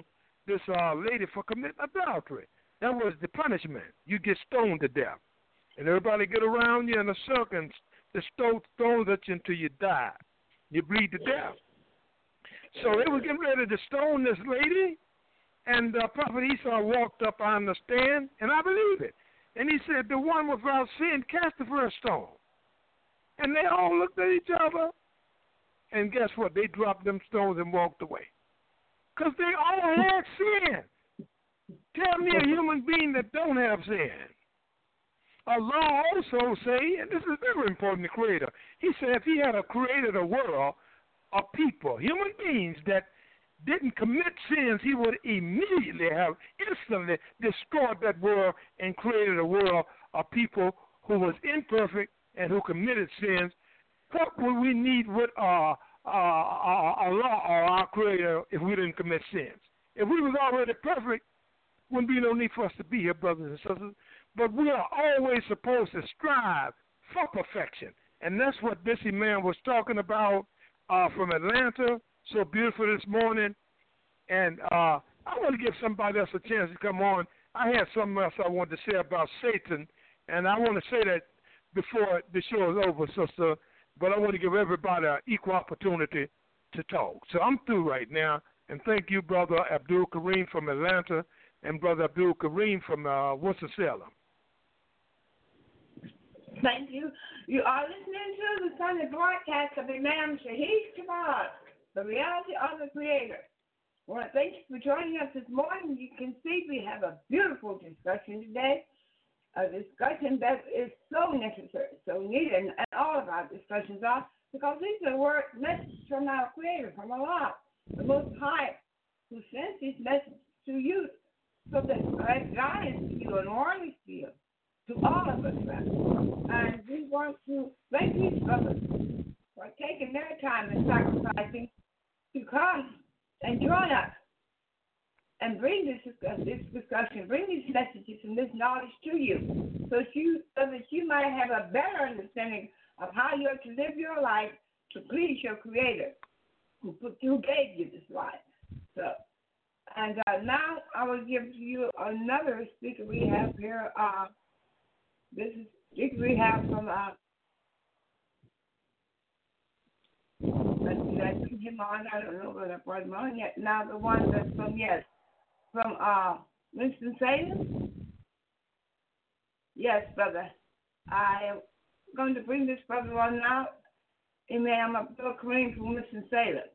this uh, lady for committing adultery. That was the punishment. You get stoned to death. And everybody get around you in a circle and the stone stones at you until you die. You bleed to death. So they were getting ready to stone this lady, and uh, Prophet Esau walked up, I understand, and I believe it. And he said, the one without sin cast the first stone. And they all looked at each other, and guess what? They dropped them stones and walked away. Because they all had sin. Tell me a human being that don't have sin. Allah also say, and this is very important, the Creator. He said if he had a created a world of people, human beings that didn't commit sins, he would immediately have instantly destroyed that world and created a world of people who was imperfect and who committed sins. What would we need with uh, uh, uh, Allah or our Creator if we didn't commit sins? If we was already perfect, wouldn't be no need for us to be here, brothers and sisters. But we are always supposed to strive for perfection. And that's what this man was talking about uh, from Atlanta, so beautiful this morning. And uh, I want to give somebody else a chance to come on. I had something else I wanted to say about Satan, and I want to say that before the show is over, sister, but I want to give everybody an equal opportunity to talk. So I'm through right now, and thank you, Brother Abdul Kareem from Atlanta and Brother Abdul Kareem from uh, Winston-Salem. Thank you. You are listening to the Sunday broadcast of Imam Shahid Shabazz, the reality of the Creator. Well, thank you for joining us this morning. You can see we have a beautiful discussion today, a discussion that is so necessary, so needed, and all of our discussions are, because these are word messages from our Creator, from Allah, the Most High, who sends these messages to you so that as guidance to you and warnings to you, to all of us. And we want to thank these brothers for taking their time and sacrificing to come and join us and bring this, this discussion, bring these messages and this knowledge to you so, you so that you might have a better understanding of how you're to live your life to please your Creator who, put, who gave you this life. So, and uh, now I will give you another speaker we have here. Uh, This is this we have from uh did I put him on? I don't know whether I brought him on yet. Now the one that's from yes. From uh Winston-Salem? Yes, brother. I am going to bring this brother on now. Imam Abdul Kareem from Winston-Salem.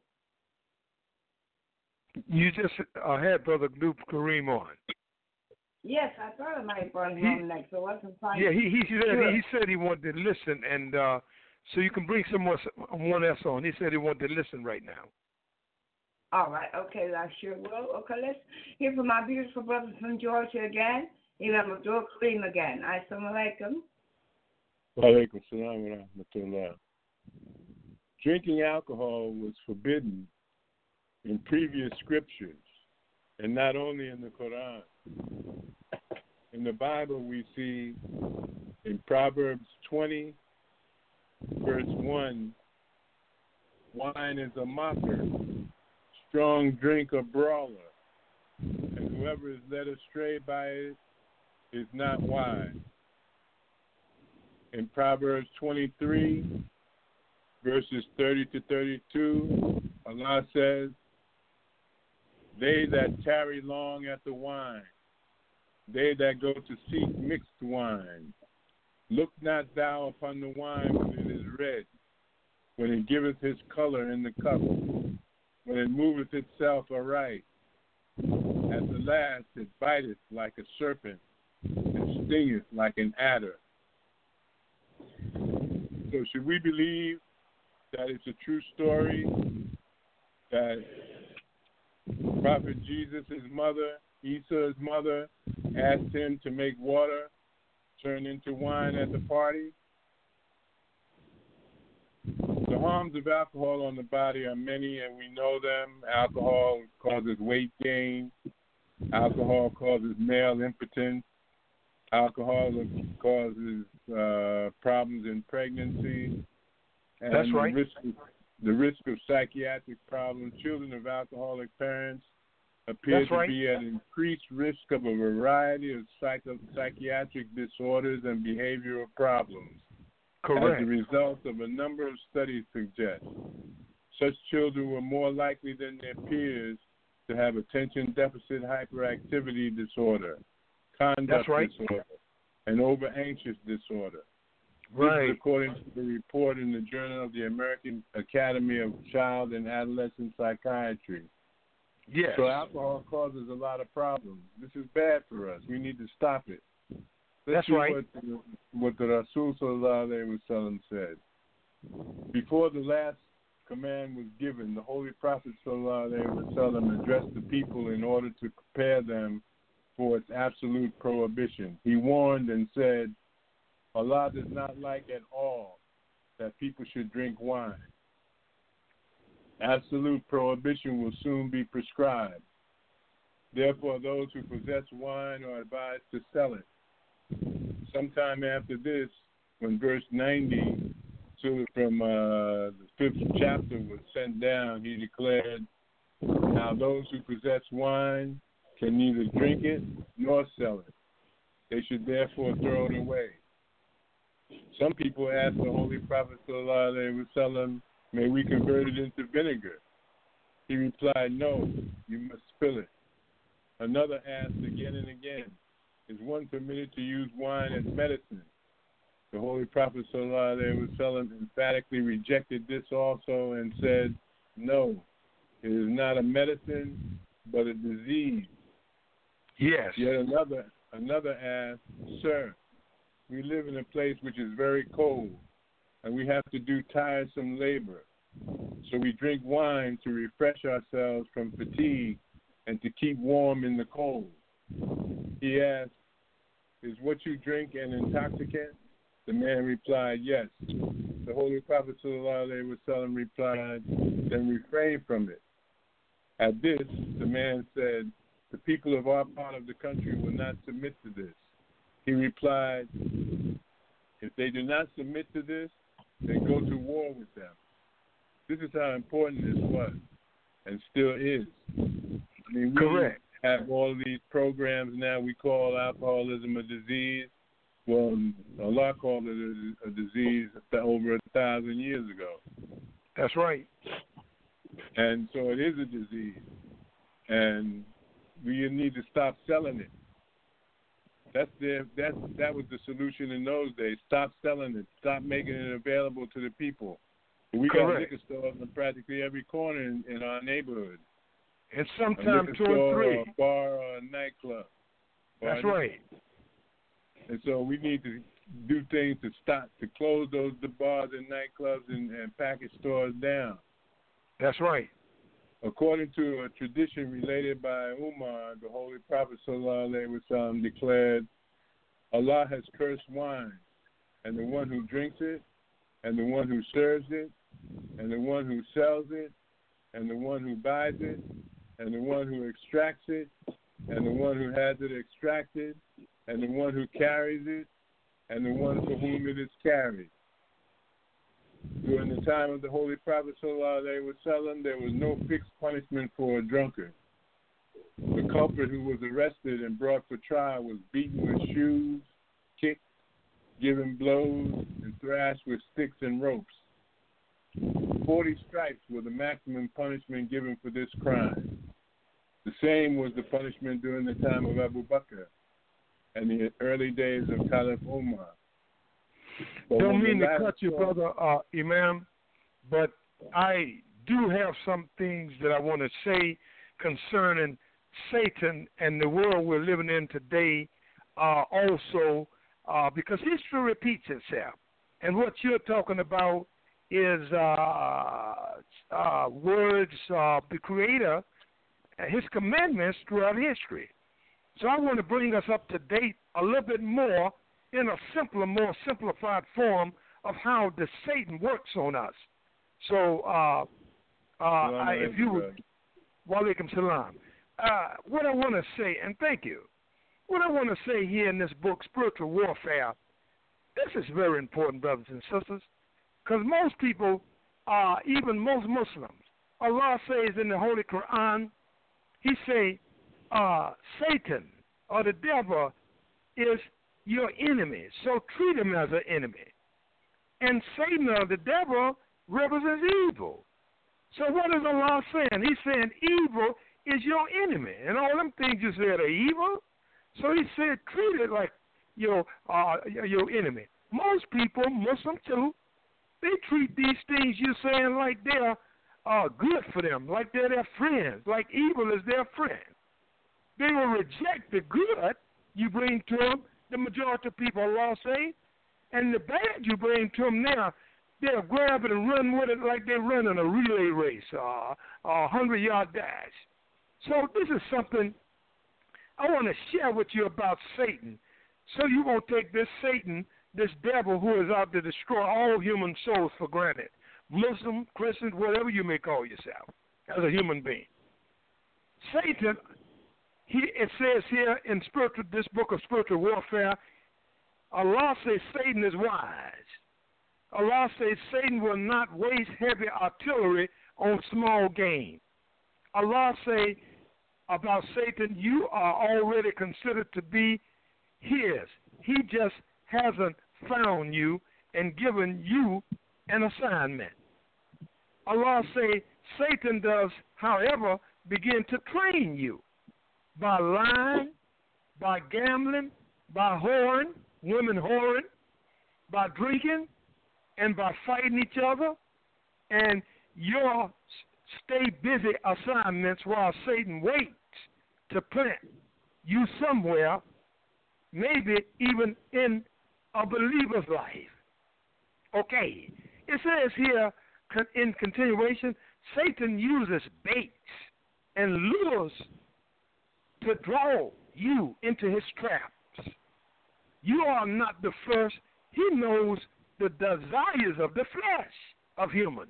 You just uh, had Brother Abdul Kareem on. Yes, I thought I might brought him on next, so I wasn't fine. Yeah, he he said sure. he said he wanted to listen, and uh, so you can bring someone one else on. He said he wanted to listen right now. All right, okay, I sure will. Okay, let's hear from my beautiful brothers from Georgia again. Imam Abdul Kareem again. Assalamu alaikum. Wa alaikum salam wa rahmatullah. Drinking alcohol was forbidden in previous scriptures, and not only in the Quran. In the Bible, we see in Proverbs twenty, verse one, wine is a mocker, strong drink a brawler, and whoever is led astray by it is not wise. In Proverbs twenty-three, verses thirty to thirty-two, Allah says, they that tarry long at the wine, they that go to seek mixed wine, look not thou upon the wine when it is red, when it giveth his color in the cup, when it moveth itself aright. At the last it biteth like a serpent, and stingeth like an adder. So should we believe that it's a true story, that Prophet Jesus, his mother, Isa, his mother, asked him to make water turn into wine at the party? The harms of alcohol on the body are many, and we know them. Alcohol causes weight gain. Alcohol causes male impotence. Alcohol causes uh, problems in pregnancy. And That's right. The risk, of, the risk of psychiatric problems. Children of alcoholic parents appear That's to right. be at increased risk of a variety of psycho- psychiatric disorders and behavioral problems. Correct. As a result of a number of studies suggest, such children were more likely than their peers to have attention deficit hyperactivity disorder, conduct That's right. disorder, and over-anxious disorder. Right. This is according to the report in the Journal of the American Academy of Child and Adolescent Psychiatry. Yes. So alcohol causes a lot of problems. This is bad for us. We need to stop it. Let's That's see right. what, what the Rasul Sallallahu Alaihi Wasallam said. Before the last command was given, the Holy Prophet Sallallahu Alaihi Wasallam addressed the people in order to prepare them for its absolute prohibition. He warned and said, Allah does not like at all that people should drink wine. Absolute prohibition will soon be prescribed. Therefore, those who possess wine are advised to sell it. Sometime after this, when verse ninety to, from uh, the fifth chapter was sent down, he declared, now those who possess wine can neither drink it nor sell it. They should therefore throw it away. Some people asked the Holy Prophet Sallallahu Alaihi Wasallam, may we convert it into vinegar? He replied, no, you must spill it. Another asked again and again, is one permitted to use wine as medicine? The Holy Prophet Sallallahu Alaihi Wasallam emphatically rejected this also and said, no, it is not a medicine, but a disease. Yes. Yet another, another asked, sir, we live in a place which is very cold, and we have to do tiresome labor. So we drink wine to refresh ourselves from fatigue and to keep warm in the cold. He asked, is what you drink an intoxicant? The man replied, yes. The Holy Prophet ﷺ replied, then refrain from it. At this, the man said, the people of our part of the country will not submit to this. He replied, if they do not submit to this, then go to war with them. This is how important this was and still is. I mean, we Correct. have all of these programs now. We call alcoholism a disease. Well, Allah called it a, a disease over a thousand years ago. That's right. And so it is a disease. And we need to stop selling it. That's the that that was the solution in those days. Stop selling it. Stop making it available to the people. We got Correct. liquor stores in practically every corner in, in our neighborhood. And A sometimes liquor two and store, three. or a bar, or a nightclub. That's Or- right. And so we need to do things to stop, to close those the bars and nightclubs and, and package stores down. That's right. According to a tradition related by Umar, the Holy Prophet Sallallahu Alaihi Wasallam declared, Allah has cursed wine, and the one who drinks it, and the one who serves it, and the one who sells it, and the one who buys it, and the one who extracts it, and the one who has it extracted, and the one who carries it, and the one for whom it is carried. During the time of the Holy Prophet Sallallahu Alaihi Wasallam, there was no fixed punishment for a drunkard. The culprit who was arrested and brought for trial was beaten with shoes, kicked, given blows, and thrashed with sticks and ropes. Forty stripes were the maximum punishment given for this crime. The same was the punishment during the time of Abu Bakr and the early days of Caliph Umar. But Don't when the mean to last cut you, straw- brother uh, Imam, but I do have some things that I want to say concerning Satan and the world we're living in today uh, also uh, because history repeats itself. And what you're talking about is uh, uh, words of the Creator, His commandments throughout history. So I want to bring us up to date a little bit more in a simpler, more simplified form of how the Satan works on us. So, uh, uh, I, if you would, walaikum salam. Uh, what I want to say, and thank you, what I want to say here in this book, Spiritual Warfare, this is very important, brothers and sisters, because most people, uh, even most Muslims, Allah says in the Holy Quran, he say, uh, Satan or the devil is your enemy, so treat him as an enemy. And Satan or the devil represents evil. So what is Allah saying? He's saying evil is your enemy, and all them things you said are evil. So he said treat it like your uh, your enemy. Most people, Muslim too, they treat these things you're saying like they're uh, good for them, like they're their friends, like evil is their friend. They will reject the good you bring to them, the majority of people, Allah say, and the bad you bring to them now, they'll grab it and run with it like they're running a relay race, uh, a hundred-yard dash. So this is something I want to share with you about Satan. So you won't take this Satan, this devil who is out to destroy all human souls for granted. Muslim, Christian, whatever you may call yourself as a human being. Satan, he, it says here in spiritual, this book of spiritual warfare, Allah says Satan is wise. Allah says Satan will not waste heavy artillery on small game. Allah say about Satan, you are already considered to be his. He just hasn't found you and given you an assignment. Allah say Satan does, however, begin to train you by lying, by gambling, by whoring, women whoring, by drinking, and by fighting each other, and your stay busy assignments while Satan waits to plant you somewhere, maybe even in a believer's life. Okay, it says here in continuation, Satan uses baits and lures to draw you into his traps. You are not the first. He knows the desires of the flesh of humans.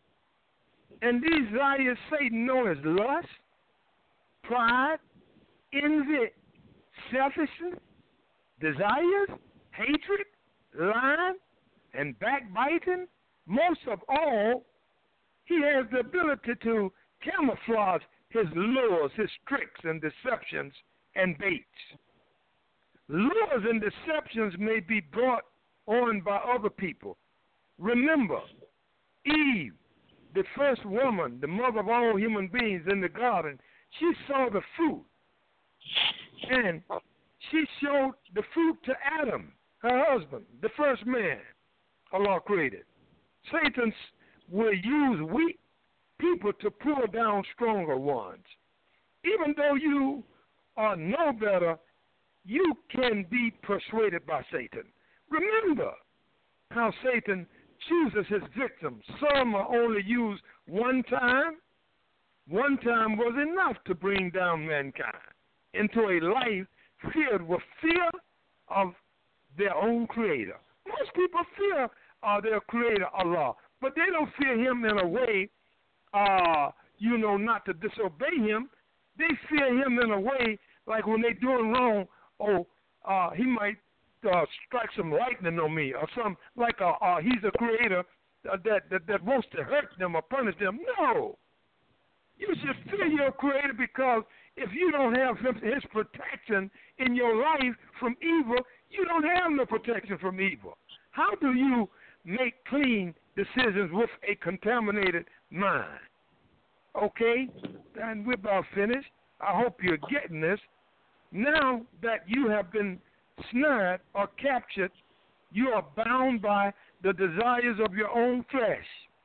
And these desires Satan knows as lust, pride, envy, selfishness, desires, hatred, lying, and backbiting. Most of all, he has the ability to camouflage his lures, his tricks and deceptions and baits. Lures and deceptions may be brought on by other people. Remember, Eve, the first woman, the mother of all human beings in the garden, she saw the fruit, and she showed the fruit to Adam, her husband, the first man Allah created. Satan will use weak people to pull down stronger ones. Even though you are no better, you can be persuaded by Satan. Remember how Satan chooses his victims. Some are only used one time. One time was enough to bring down mankind into a life filled with fear of their own creator. Most people fear uh, their creator, Allah, but they don't fear him in a way, uh, you know, not to disobey him. They fear him in a way like when they're doing wrong, oh, uh, he might uh, strike some lightning on me or some, like a, uh, he's a creator uh, that, that, that wants to hurt them or punish them. No. You should fear your creator, because if you don't have him, his protection in your life from evil, you don't have no protection from evil. How do you make clean decisions with a contaminated mind? Okay, and we're about finished. I hope you're getting this. Now that you have been snared or captured, you are bound by the desires of your own flesh.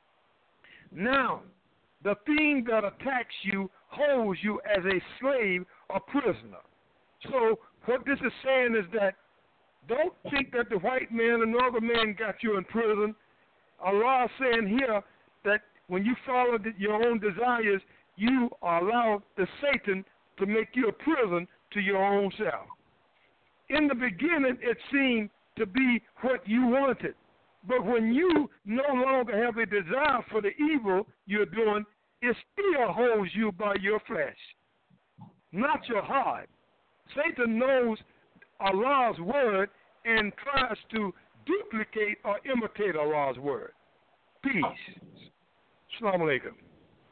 Now, the thing that attacks you holds you as a slave or prisoner. So what this is saying is that don't think that the white man and the other man got you in prison. Allah is saying here that when you follow the, your own desires, you are allowed the Satan to make you a prison to your own self. In the beginning, it seemed to be what you wanted. But when you no longer have a desire for the evil you're doing, it still holds you by your flesh, not your heart. Satan knows Allah's word and tries to duplicate or imitate Allah's word. Peace. Assalamu alaikum.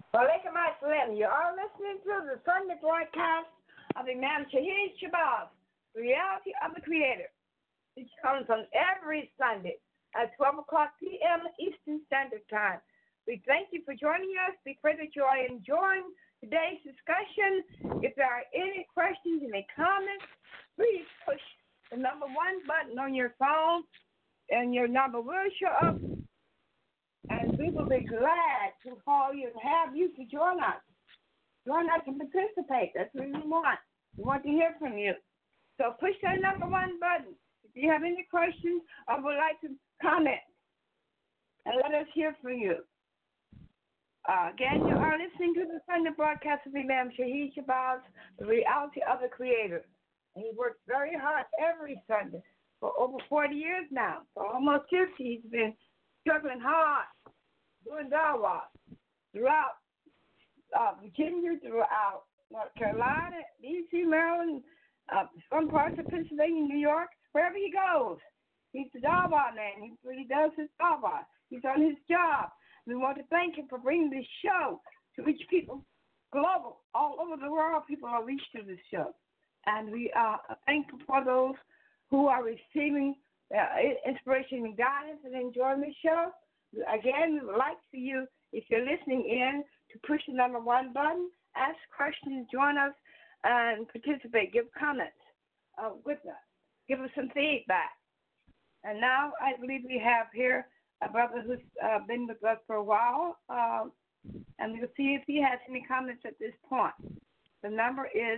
Walaikum Assalam. You are listening to the Sunday broadcast of Imam Shahid Shabazz, the reality of the Creator. It comes on every Sunday at twelve o'clock p.m. Eastern Standard Time. We thank you for joining us. We pray that you are enjoying today's discussion. If there are any questions, any comments, please push the number one button on your phone, and your number will show up. And we will be glad to call you and have you to join us. Join us and participate. That's what we want. We want to hear from you. So push that number one button. If you have any questions or would like to comment, and let us hear from you. Uh, again, you are listening to the Sunday broadcast of Imam Shahid Shabazz, the reality of the Creator. And he works very hard every Sunday for over forty years now. For almost fifty, he's been struggling hard, doing dawah throughout uh, Virginia, throughout North Carolina, D C, Maryland, uh, some parts of Pennsylvania, New York, wherever he goes. He's the dawah man. He really does his dawah. He's on his job. We want to thank him for bringing this show to reach people global, all over the world. People are reached through this show. And we are thankful for those who are receiving uh, inspiration and guidance and enjoying the show. Again, we would like for you, if you're listening in, to push the number one button, ask questions, join us, and participate. Give comments uh, with us. Give us some feedback. And now I believe we have here a brother who's uh, been with us for a while, uh, and we'll see if he has any comments at this point. The number is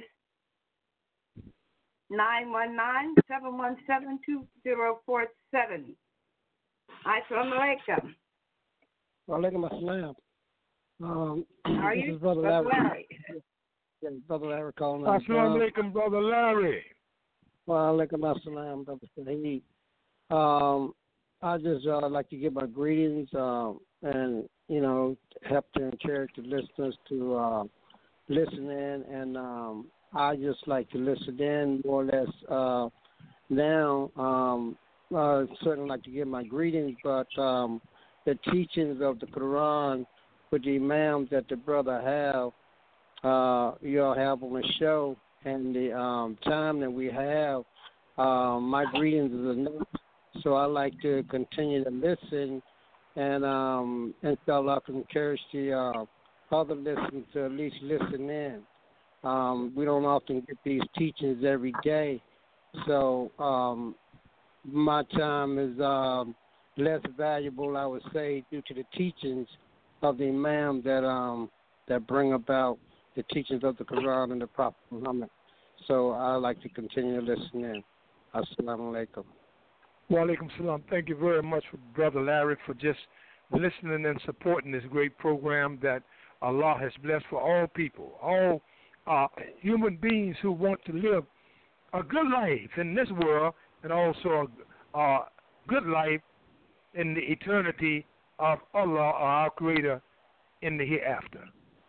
nine one nine, seven one seven, two zero four seven. Assalamu alaikum. Wa alaikum assalam. Um, How are this you? is Brother Brother Larry. Larry. Yeah, Brother Larry calling. Assalamu alaikum, Brother Larry. Wa alaikum assalam, Brother Shahid. Um, I just uh, like to give my greetings um, and, you know, help to encourage the listeners to uh, listen in. And um, I just like to listen in more or less uh, now. Um, I certainly like to give my greetings, but um, the teachings of the Quran with the imams that the brother have, uh, you all have on the show, and the um, time that we have, uh, my greetings is enough. So I like to continue to listen, and um, inshallah, I can encourage the uh, other listeners to at least listen in. Um, we don't often get these teachings every day, so um, my time is um, less valuable, I would say, due to the teachings of the Imam that um, that bring about the teachings of the Quran and the Prophet Muhammad. So I like to continue to listen in. Assalamu alaikum. Wa alaikum salam. Thank you very much, Brother Larry, for just listening and supporting this great program that Allah has blessed for all people, all uh, human beings who want to live a good life in this world and also a, a good life in the eternity of Allah, our Creator, in the hereafter.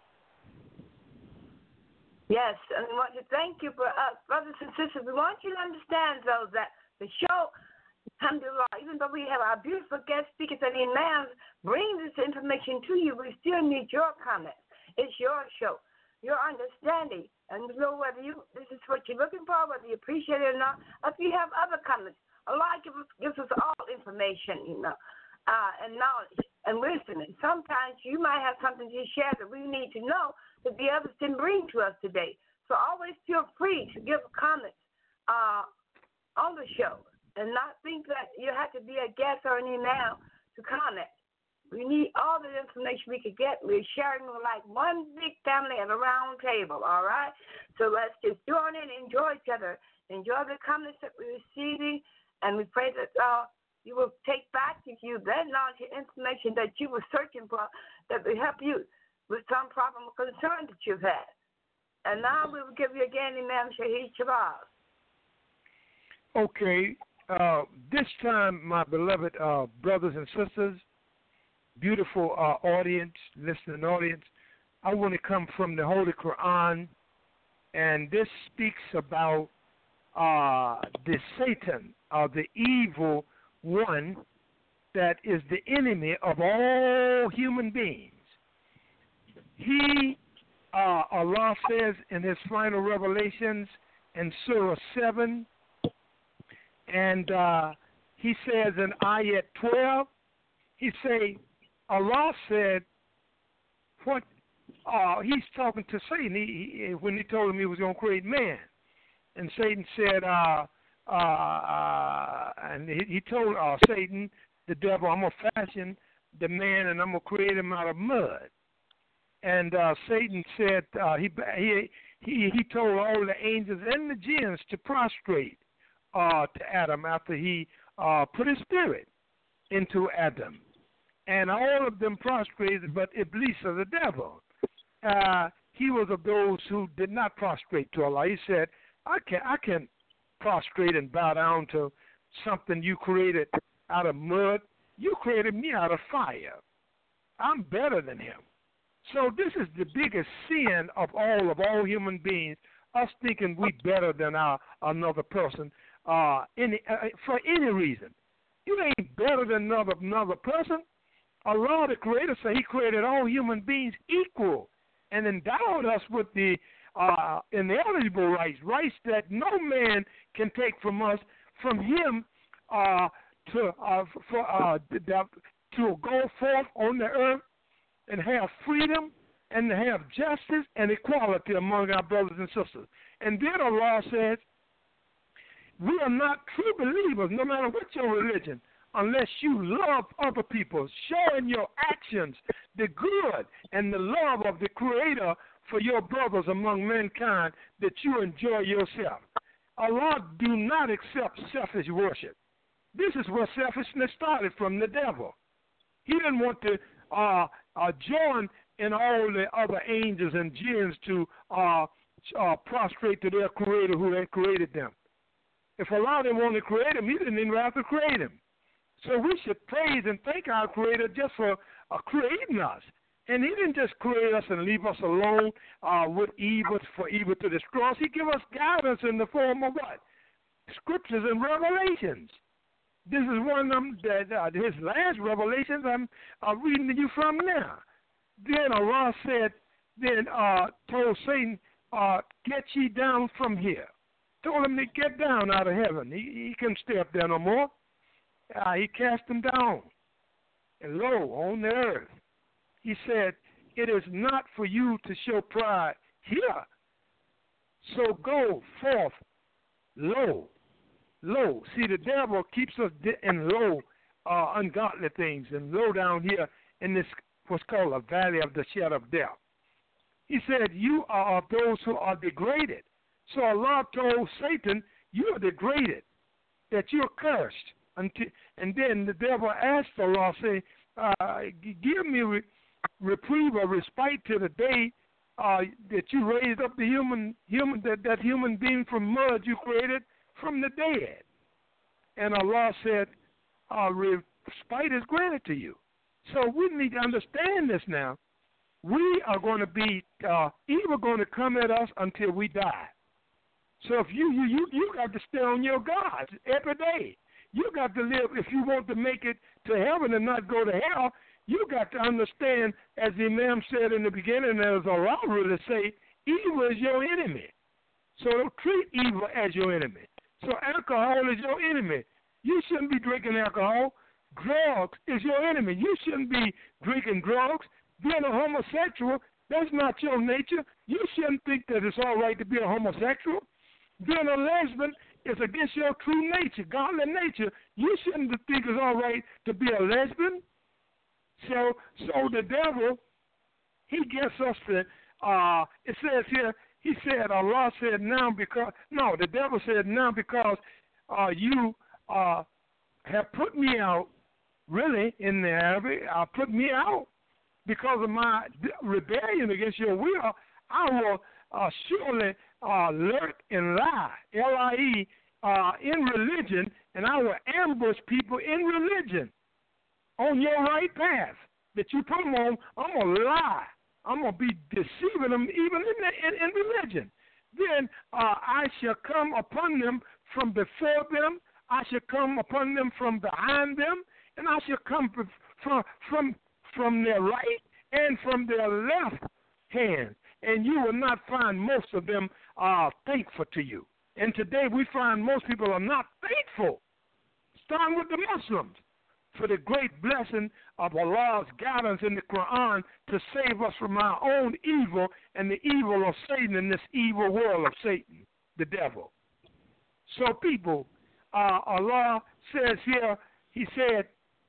Yes, and we want to thank you for us, brothers and sisters. We want you to understand, though, that the show, alhamdulillah, even though we have our beautiful guest speakers and imams bring this information to you, we still need your comments. It's your show, your understanding, and you know whether you this is what you're looking for, whether you appreciate it or not. If you have other comments, Allah gives us, gives us all information, you know, uh, and knowledge and wisdom. And sometimes you might have something to share that we need to know that the others didn't bring to us today. So always feel free to give comments uh, on the show and not think that you have to be a guest or an email to comment. We need all the information we could get. We're sharing like one big family at a round table, all right? So let's just join in, enjoy each other, enjoy the comments that we're receiving, and we pray that uh, you will take back with you that knowledge and information that you were searching for that will help you with some problem or concern that you've had. And now we will give you again Imam Shahid Shabazz. Okay. Uh, this time, my beloved uh, brothers and sisters, beautiful uh, audience, listening audience, I want to come from the Holy Quran, and this speaks about uh, the Satan, uh, the evil one that is the enemy of all human beings. he, uh, Allah says in his final revelations in Surah seven, and uh, he says in Ayat twelve, he say, Allah said, what, uh, he's talking to Satan he, he, when he told him he was going to create man. And Satan said, uh, uh, uh, and he, he told uh, Satan, the devil, I'm going to fashion the man and I'm going to create him out of mud. And uh, Satan said, uh, he, he he he told all the angels and the jinns to prostrate uh, to Adam after he uh, put his spirit into Adam. And all of them prostrated, but Iblis, or the devil, uh, he was of those who did not prostrate to Allah. He said, I can I can prostrate and bow down to something you created out of mud. You created me out of fire. I'm better than him. So this is the biggest sin of all of all human beings, us thinking we better than our another person uh, any, uh, for any reason. You ain't better than another another person. Allah, the Creator, said He created all human beings equal and endowed us with the uh, inalienable rights, rights that no man can take from us, from Him uh, to uh, for uh, to go forth on the earth and have freedom and to have justice and equality among our brothers and sisters. And then Allah says, we are not true believers, no matter what your religion, unless you love other people, showing your actions the good and the love of the Creator for your brothers among mankind, that you enjoy yourself. Allah do not accept selfish worship. This is where selfishness started, from the devil. He didn't want to uh, uh, join in all the other angels and jinns to uh, uh, prostrate to their Creator who had created them. If Allah didn't want to create him, He didn't even have to create him. So we should praise and thank our Creator just for uh, creating us. And He didn't just create us and leave us alone uh, with evil for evil to destroy us. He gave us guidance in the form of what? Scriptures and revelations. This is one of them, that, uh, his last revelations I'm uh, reading to you from now. Then Allah said, then uh, told Satan, uh, get ye down from here. Told him to get down out of heaven. He, he couldn't stay up there no more. Uh, he cast him down. And lo, on the earth, He said, it is not for you to show pride here. So go forth low. Low. See, the devil keeps us in low, uh, ungodly things, and low down here in this what's called a valley of the shadow of death. He said, you are of those who are degraded. So Allah told Satan, you are degraded, that you're cursed. Until, and then the devil asked Allah, say, uh, give me re- reprieve or respite to the day uh, that you raised up the human, human that, that human being from mud you created from the dead. And Allah said, uh, respite is granted to you. So we need to understand this now. We are going to be uh, evil going to come at us until we die. So if you you you you got to stay on your God every day. You got to live, if you want to make it to heaven and not go to hell, you got to understand, as the Imam said in the beginning, as Allah really say, evil is your enemy. So don't treat evil as your enemy. So alcohol is your enemy. You shouldn't be drinking alcohol. Drugs is your enemy. You shouldn't be drinking drugs. Being a homosexual, that's not your nature. You shouldn't think that it's all right to be a homosexual. Being a lesbian is against your true nature, godly nature. You shouldn't think it's all right to be a lesbian. So, so the devil, he gets us to, uh, it says here, he said, Allah said now because, no, the devil said now because uh, you uh, have put me out, really, in the Arabic, uh, put me out because of my rebellion against your will, I will uh, surely uh, lurk and lie, L I E, uh, in religion, and I will ambush people in religion on your right path that you put them on. I'm going to lie. I'm going to be deceiving them even in, the, in, in religion. Then uh, I shall come upon them from before them. I shall come upon them from behind them. And I shall come from, from, from their right and from their left hands, and you will not find most of them are thankful to you. And today we find most people are not thankful, starting with the Muslims, for the great blessing of Allah's guidance in the Quran to save us from our own evil and the evil of Satan in this evil world of Satan, the devil. So people, uh, Allah says here, he said,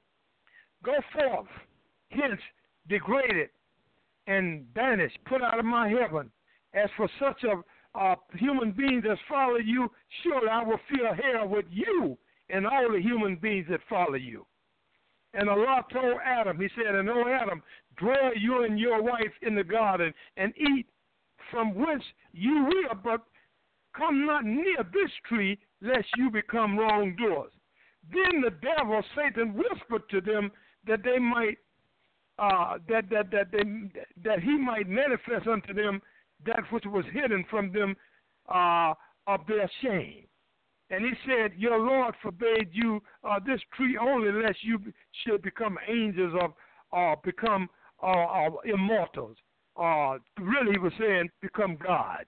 go forth, hence degraded and banished, put out of my heaven. As for such a uh, human beings as follow you, surely I will feel hell with you and all the human beings that follow you. And Allah told Adam, he said, and O Adam, dwell you and your wife in the garden and eat from whence you will, but come not near this tree, lest you become wrongdoers. Then the devil, Satan, whispered to them that they might, uh, that that that they that he might manifest unto them that which was hidden from them uh, of their shame. And he said, your Lord forbade you uh, this tree only, lest you should become angels of, or uh, become uh, uh, immortals. Uh, really, he was saying, become gods.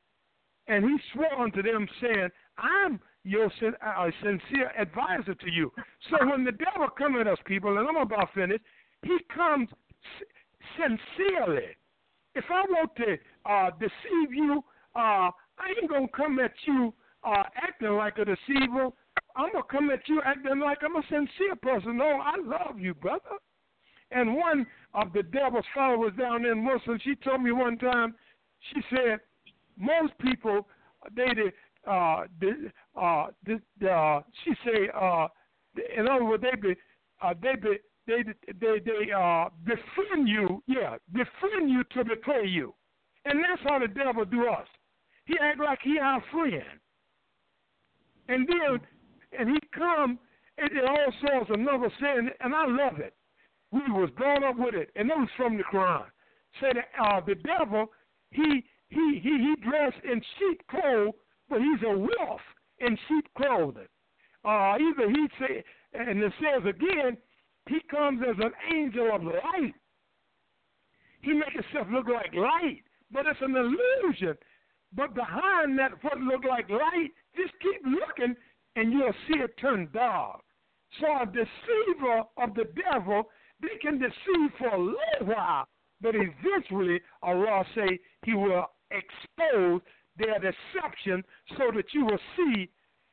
And he swore unto them, saying, I'm your sin- uh, sincere advisor to you. So when the devil comes at us, people, and I'm about finished, he comes sincerely. If I want to uh, deceive you, uh, I ain't going to come at you uh, acting like a deceiver. I'm going to come at you acting like I'm a sincere person. No, I love you, brother. And one of the devil's followers down in Muslim, she told me one time, she said, most people, they, uh, they, uh, they, uh, she say, uh, in other words, they be, uh, they be, they, they, they, uh, befriend you, yeah, befriend you to betray you, and that's how the devil do us. He act like he our friend, and then, and he come, and it all says another saying, and I love it. We was brought up with it, and it was from the Quran. Say that uh, the devil, he he he he dressed in sheep clothes, but he's a wolf in sheep clothing. Uh, either he say, and it says again, he comes as an angel of light. He makes himself look like light, but it's an illusion. But behind that, what look like light, just keep looking, and you'll see it turn dark. So a deceiver of the devil, they can deceive for a little while, but eventually Allah say he will expose their deception so that you will see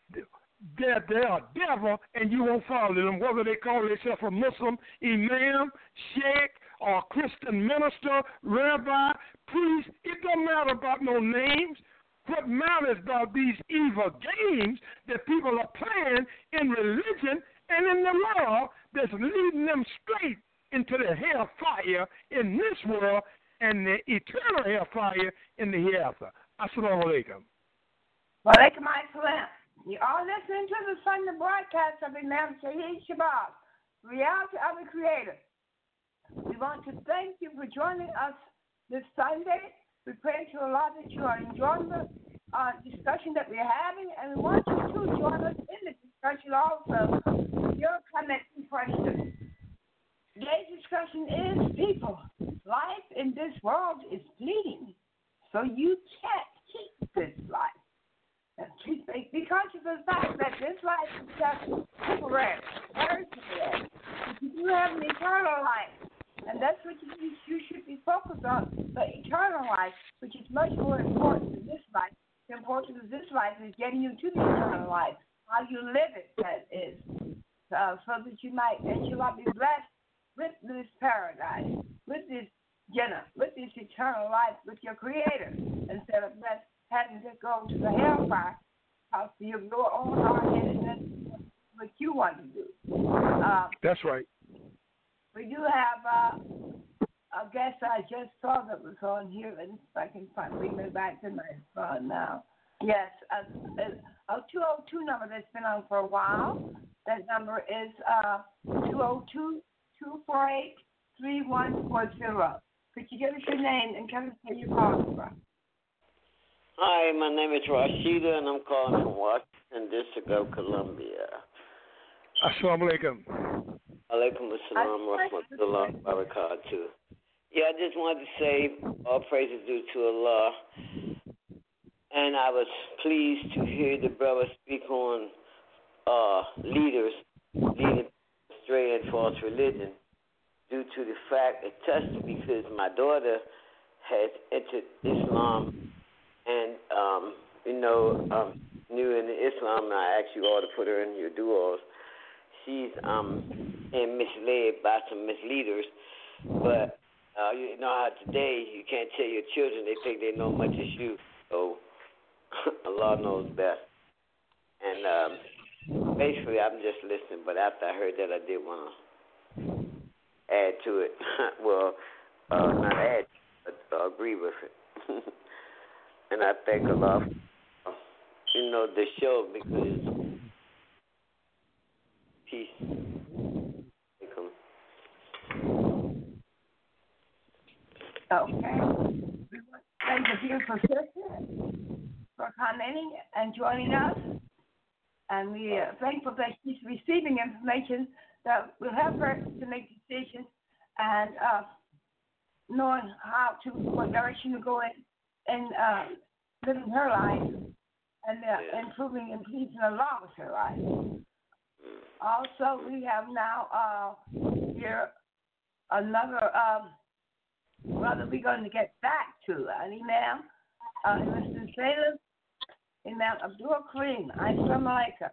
that they are devil and you won't follow them, whether they call themselves a Muslim, imam, sheikh, or Christian minister, rabbi, priest. It don't matter about no names. What matters about these evil games that people are playing in religion and in the law that's leading them straight into the hellfire in this world and the eternal hellfire in the hereafter. Assalamu alaikum. Wa alaikum assalam. You are listening to the Sunday broadcast of Imam Shahid Shabazz, Reality of the Creator. We want to thank you for joining us this Sunday. We pray to Allah that you are enjoying the uh, discussion that we're having, and we want you to join us in the discussion also with your comments and questions. Today's discussion is people. Life in this world is fleeting, so you can't keep this life. And please be conscious of the fact that this life is just temporary, very temporary. But you do have an eternal life, and that's what you, you should be focused on, the eternal life, which is much more important than this life. The importance of this life is getting you to the eternal life, how you live it, that is, uh, so that you might, that you might be blessed with this paradise, with this Jannah, with this eternal life, with your Creator, instead of blessed having to go to the hellfire because of your own hard-headedness, what you want to do. Um, That's right. We do have uh, a guest I just saw that was on here. Let's see if I can find, bring me back to my phone now. Yes, a, a, a two oh two number that's been on for a while. That number is uh, two oh two, two four eight, three one four zero. Could you give us your name and tell us where you're calling from? Hi, my name is Rashida, and I'm calling from Washington, District of Columbia. Assalamu alaikum. Alaikum assalam wa rahmatullah wa barakatuh. Yeah, I just wanted to say all praises due to Allah. And I was pleased to hear the brother speak on uh, leaders leading astray in false religion due to the fact it touched me because my daughter has entered Islam and, um, you know, um, new in Islam, and I asked you all to put her in your duos. She's um, being misled by some misleaders, but uh, you know how today you can't tell your children they think they know much as you, so Allah knows best. And um, basically, I'm just listening, but after I heard that, I did want to add to it. well, uh, not add, but uh, agree with it. And I thank Allah for, you know, the show because peace. Okay. Thank the beautiful sister for commenting and joining us. And we are thankful that she's receiving information that will help her to make decisions and uh, knowing how to, what direction to go in, in uh, living her life and uh, improving and pleasing Allah with her life. Also, we have now uh, here another um, brother we're going to get back to, an Imam, uh, Mister Salem, Imam Abdul Kareem. Assalamu alaikum.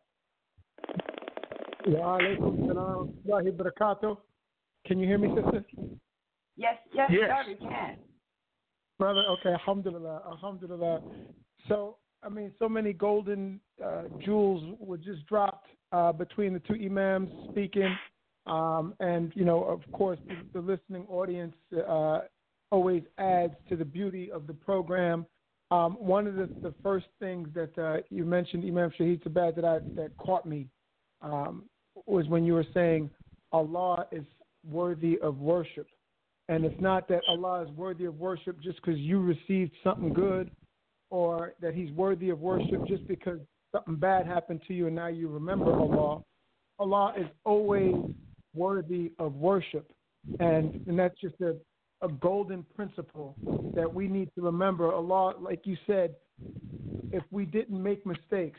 Wa alaikum salam wa barakatuh. Can you hear me, sister? Yes, yes, Yes. sir, we can. Brother, okay, alhamdulillah, alhamdulillah. So, I mean, so many golden uh, jewels were just dropped uh, between the two imams speaking. Um, and, you know, of course, the, the listening audience uh, always adds to the beauty of the program. Um, one of the, the first things that uh, you mentioned, Imam Shahid Sabad, that, I, that caught me um, was when you were saying Allah is worthy of worship. And it's not that Allah is worthy of worship just because you received something good, or that he's worthy of worship just because something bad happened to you and now you remember Allah. Allah is always worthy of worship. And, and that's just a, a golden principle that we need to remember. Allah, like you said, if we didn't make mistakes,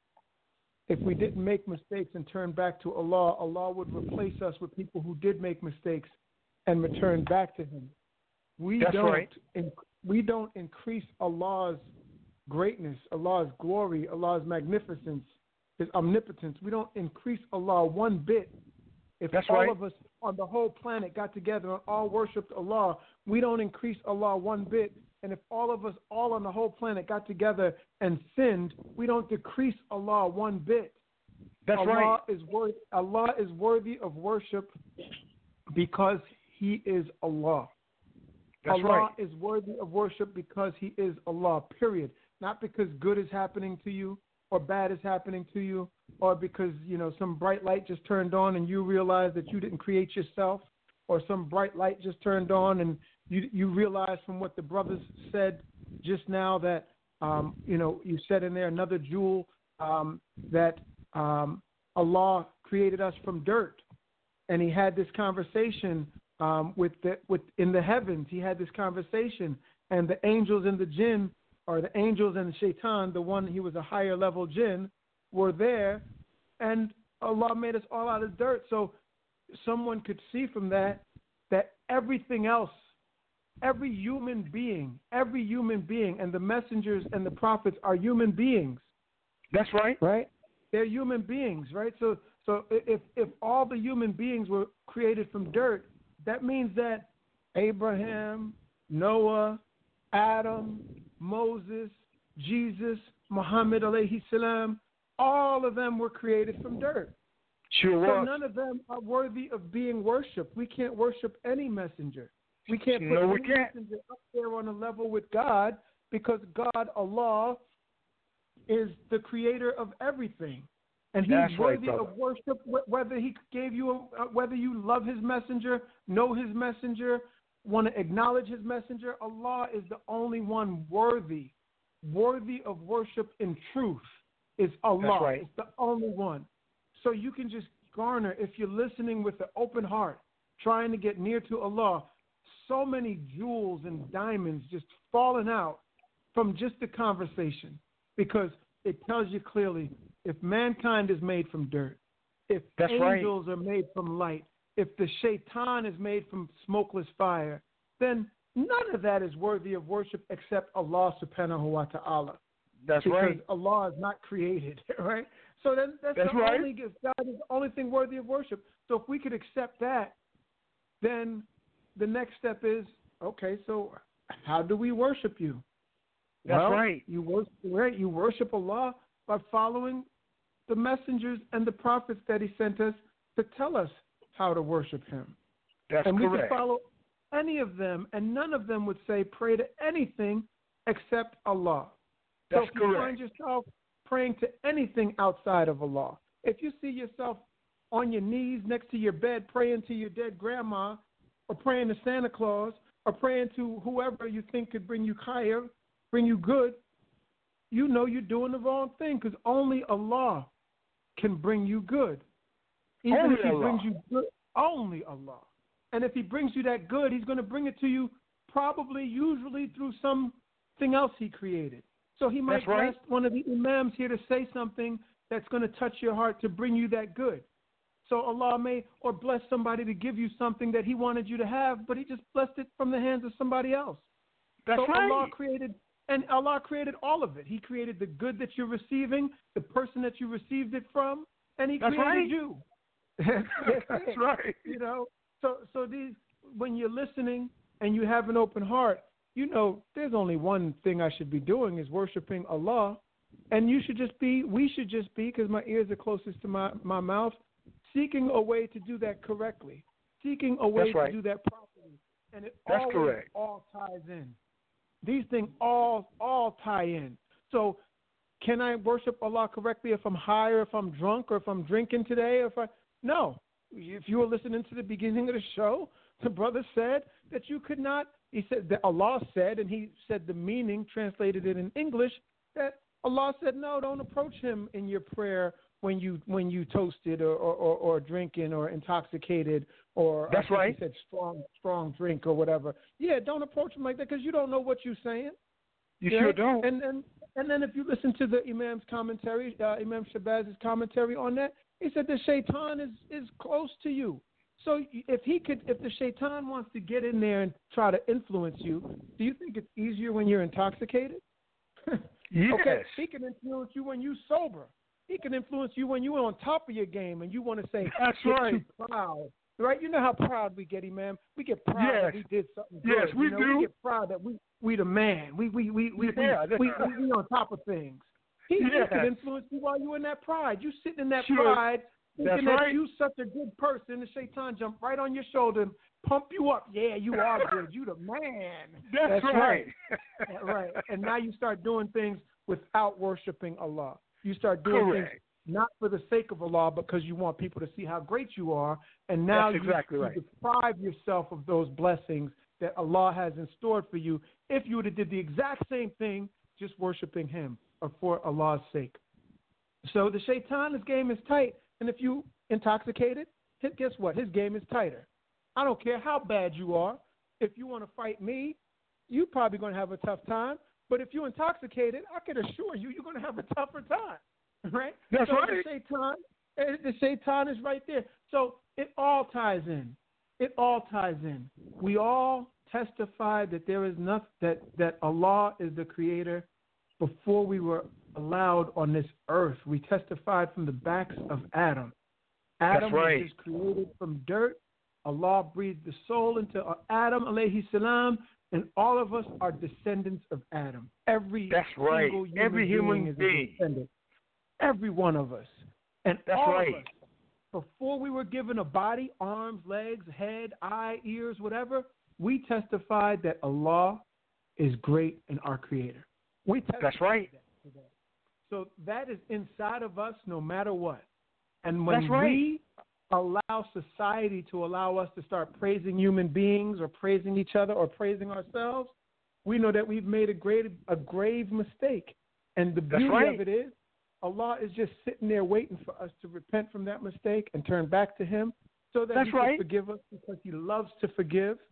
if we didn't make mistakes and turn back to Allah, Allah would replace us with people who did make mistakes and return back to him. We That's don't right. in, we don't increase Allah's greatness, Allah's glory, Allah's magnificence, his omnipotence. We don't increase Allah one bit. If That's all right. of us on the whole planet got together and all worshipped Allah, we don't increase Allah one bit. And if all of us all on the whole planet got together and sinned, we don't decrease Allah one bit. That's Allah right. is worth, Allah is worthy of worship because he is Allah. That's Allah right. is worthy of worship because he is Allah, period. Not because good is happening to you or bad is happening to you, or because, you know, some bright light just turned on and you realize that you didn't create yourself, or some bright light just turned on and you you realize from what the brothers said just now that, um, you know, you said in there another jewel, um, that um, Allah created us from dirt. And he had this conversation um, with the with in the heavens. He had this conversation, and the angels and the jinn, or the angels and the shaitan, the one he was a higher level jinn, were there, and Allah made us all out of dirt. So someone could see from that that everything else, every human being, every human being, and the messengers and the prophets are human beings. That's right. Right? They're human beings, right? So so if if all the human beings were created from dirt, that means that Abraham, Noah, Adam, Moses, Jesus, Muhammad alayhi salam, all of them were created from dirt. Sure So was. none of them are worthy of being worshipped. We can't worship any messenger. We can't put No, we any can't. messenger up there on a level with God, because God, Allah, is the creator of everything. And he's That's right, worthy brother. of worship, wh- whether he gave you, a, uh, whether you love his messenger, know his messenger, want to acknowledge his messenger. Allah is the only one worthy, worthy of worship in truth is Allah. That's right. It's the only one. So you can just garner, if you're listening with an open heart, trying to get near to Allah, so many jewels and diamonds just falling out from just the conversation, because it tells you clearly if mankind is made from dirt, if That's angels right. are made from light, if the shaitan is made from smokeless fire, then none of that is worthy of worship except Allah subhanahu wa ta'ala. That's because right. Allah is not created, right? So then that's, That's the right. only God is the only thing worthy of worship. So if we could accept that, then the next step is, okay, so how do we worship you? That's well, right. You worship, right? You worship Allah by following the messengers and the prophets that He sent us to tell us how to worship Him. That's and we correct. could follow any of them, and none of them would say pray to anything except Allah. That's so if you correct. find yourself praying to anything outside of Allah, if you see yourself on your knees next to your bed praying to your dead grandma, or praying to Santa Claus, or praying to whoever you think could bring you higher, bring you good, you know you're doing the wrong thing, because only Allah can bring you good. Even Only if He Allah. brings you good, only Allah. And if He brings you that good, He's going to bring it to you probably, usually through something else He created. So He might That's right. bless one of the imams here to say something that's going to touch your heart to bring you that good. So Allah may, or bless somebody to give you something that He wanted you to have, but He just blessed it from the hands of somebody else. That's so right. Allah created, and Allah created all of it. He created the good that you're receiving, the person that you received it from, and He That's created right. you. That's right. You know, so so these, when you're listening and you have an open heart, you know there's only one thing I should be doing is worshiping Allah, and you should just be, we should just be, because my ears are closest to my, my mouth, seeking a way to do that correctly, seeking a way That's right. to do that properly, and it That's always correct. all ties in. These things all all tie in. So, can I worship Allah correctly if I'm high, or if I'm drunk, or if I'm drinking today, or if I no? If you were listening to the beginning of the show, the brother said that you could not. He said that Allah said, and he said the meaning, translated it in English, that Allah said, no, don't approach Him in your prayer when you when you toasted or or, or, or drinking or intoxicated, or That's I think right. He said strong strong drink or whatever. Yeah, don't approach Him like that, because you don't know what you're saying. You right? sure don't. And and and then if you listen to the Imam's commentary, uh, Imam Shabaz's commentary on that, he said the shaitan is is close to you. So if he could, if the shaitan wants to get in there and try to influence you, do you think it's easier when you're intoxicated? Yes. Okay, he can influence you when you're sober. He can influence you when you're on top of your game and you want to say, That's get right. too proud. Right? You know how proud we get, Imam. We get proud Yes. that we did something good. Yes, we you know, do. We get proud that we we the man. We we we we Yeah, we, we, we, we on top of things. He, Yes. he could influence you while you're in that pride. You sitting in that Sure. pride, That's thinking that right. you such a good person. The shaitan jump right on your shoulder and pump you up. Yeah, you are good. You the man. That's, right. right. right. And now you start doing things without worshiping Allah. You start doing Correct. things not for the sake of Allah, because you want people to see how great you are. And now That's you, exactly you right. deprive yourself of those blessings that Allah has in store for you if you would have did the exact same thing, just worshiping Him or for Allah's sake. So the shaitan's game is tight. And if you intoxicated, guess what? His game is tighter. I don't care how bad you are. If you want to fight me, you're probably going to have a tough time. But if you're intoxicated, I can assure you, you're going to have a tougher time, right? That's so right. The shaitan, eh, the shaitan is right there. So it all ties in. It all ties in. We all testify that there is nothing, that that Allah is the creator before we were allowed on this earth. We testified from the backs of Adam. Adam That's right. was just created from dirt. Allah breathed the soul into Adam alayhi salam, and all of us are descendants of Adam. Every That's right. single human Every human being is being. a descendant. Every one of us. And That's all right. of us, before we were given a body, arms, legs, head, eye, ears, whatever, we testified that Allah is great and our creator. We testified That's right. that today. So that is inside of us no matter what. And when That's right. we allow society to allow us to start praising human beings or praising each other or praising ourselves, we know that we've made a great a grave mistake. And the That's beauty right. of it is, Allah is just sitting there waiting for us to repent from that mistake and turn back to Him so that That's He can right. forgive us, because He loves to forgive.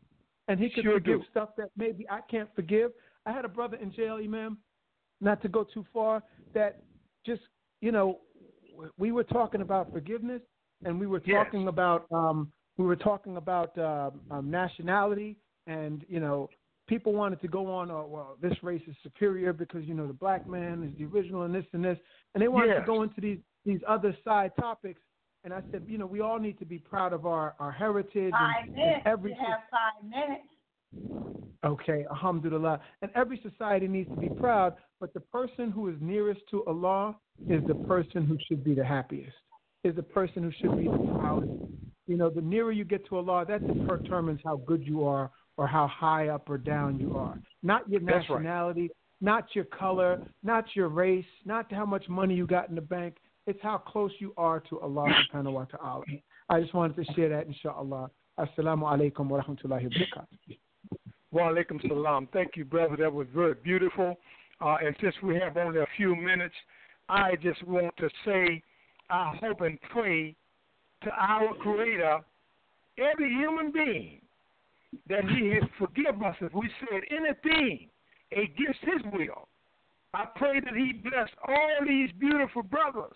and he could Sure forgive do. stuff that maybe I can't forgive. I had a brother in jail, Imam, not to go too far, that just, you know, we were talking about forgiveness, and we were Yes. talking about um, we were talking about uh, um, nationality, and you know, people wanted to go on, oh, well, this race is superior because you know the black man is the original and this and this, and they wanted Yes. to go into these these other side topics. And I said, you know, we all need to be proud of our, our heritage Five and, minutes. and every You have five minutes. okay, alhamdulillah. And every society needs to be proud, but the person who is nearest to Allah is the person who should be the happiest, is the person who should be the proudest. You know, the nearer you get to Allah, that determines how good you are or how high up or down you are. Not your That's right. nationality, not your color, not your race, not how much money you got in the bank. It's how close you are to Allah subhanahu wa ta'ala. I just wanted to share that, inshallah. Assalamu alaikum wa rahmatullahi wa barakatuh. Wa alaikum salam. Thank you, brother. That was very beautiful. Uh, and since we have only a few minutes, I just want to say I hope and pray to our Creator, every human being, that He has forgive us if we said anything against His will. I pray that He bless all these beautiful brothers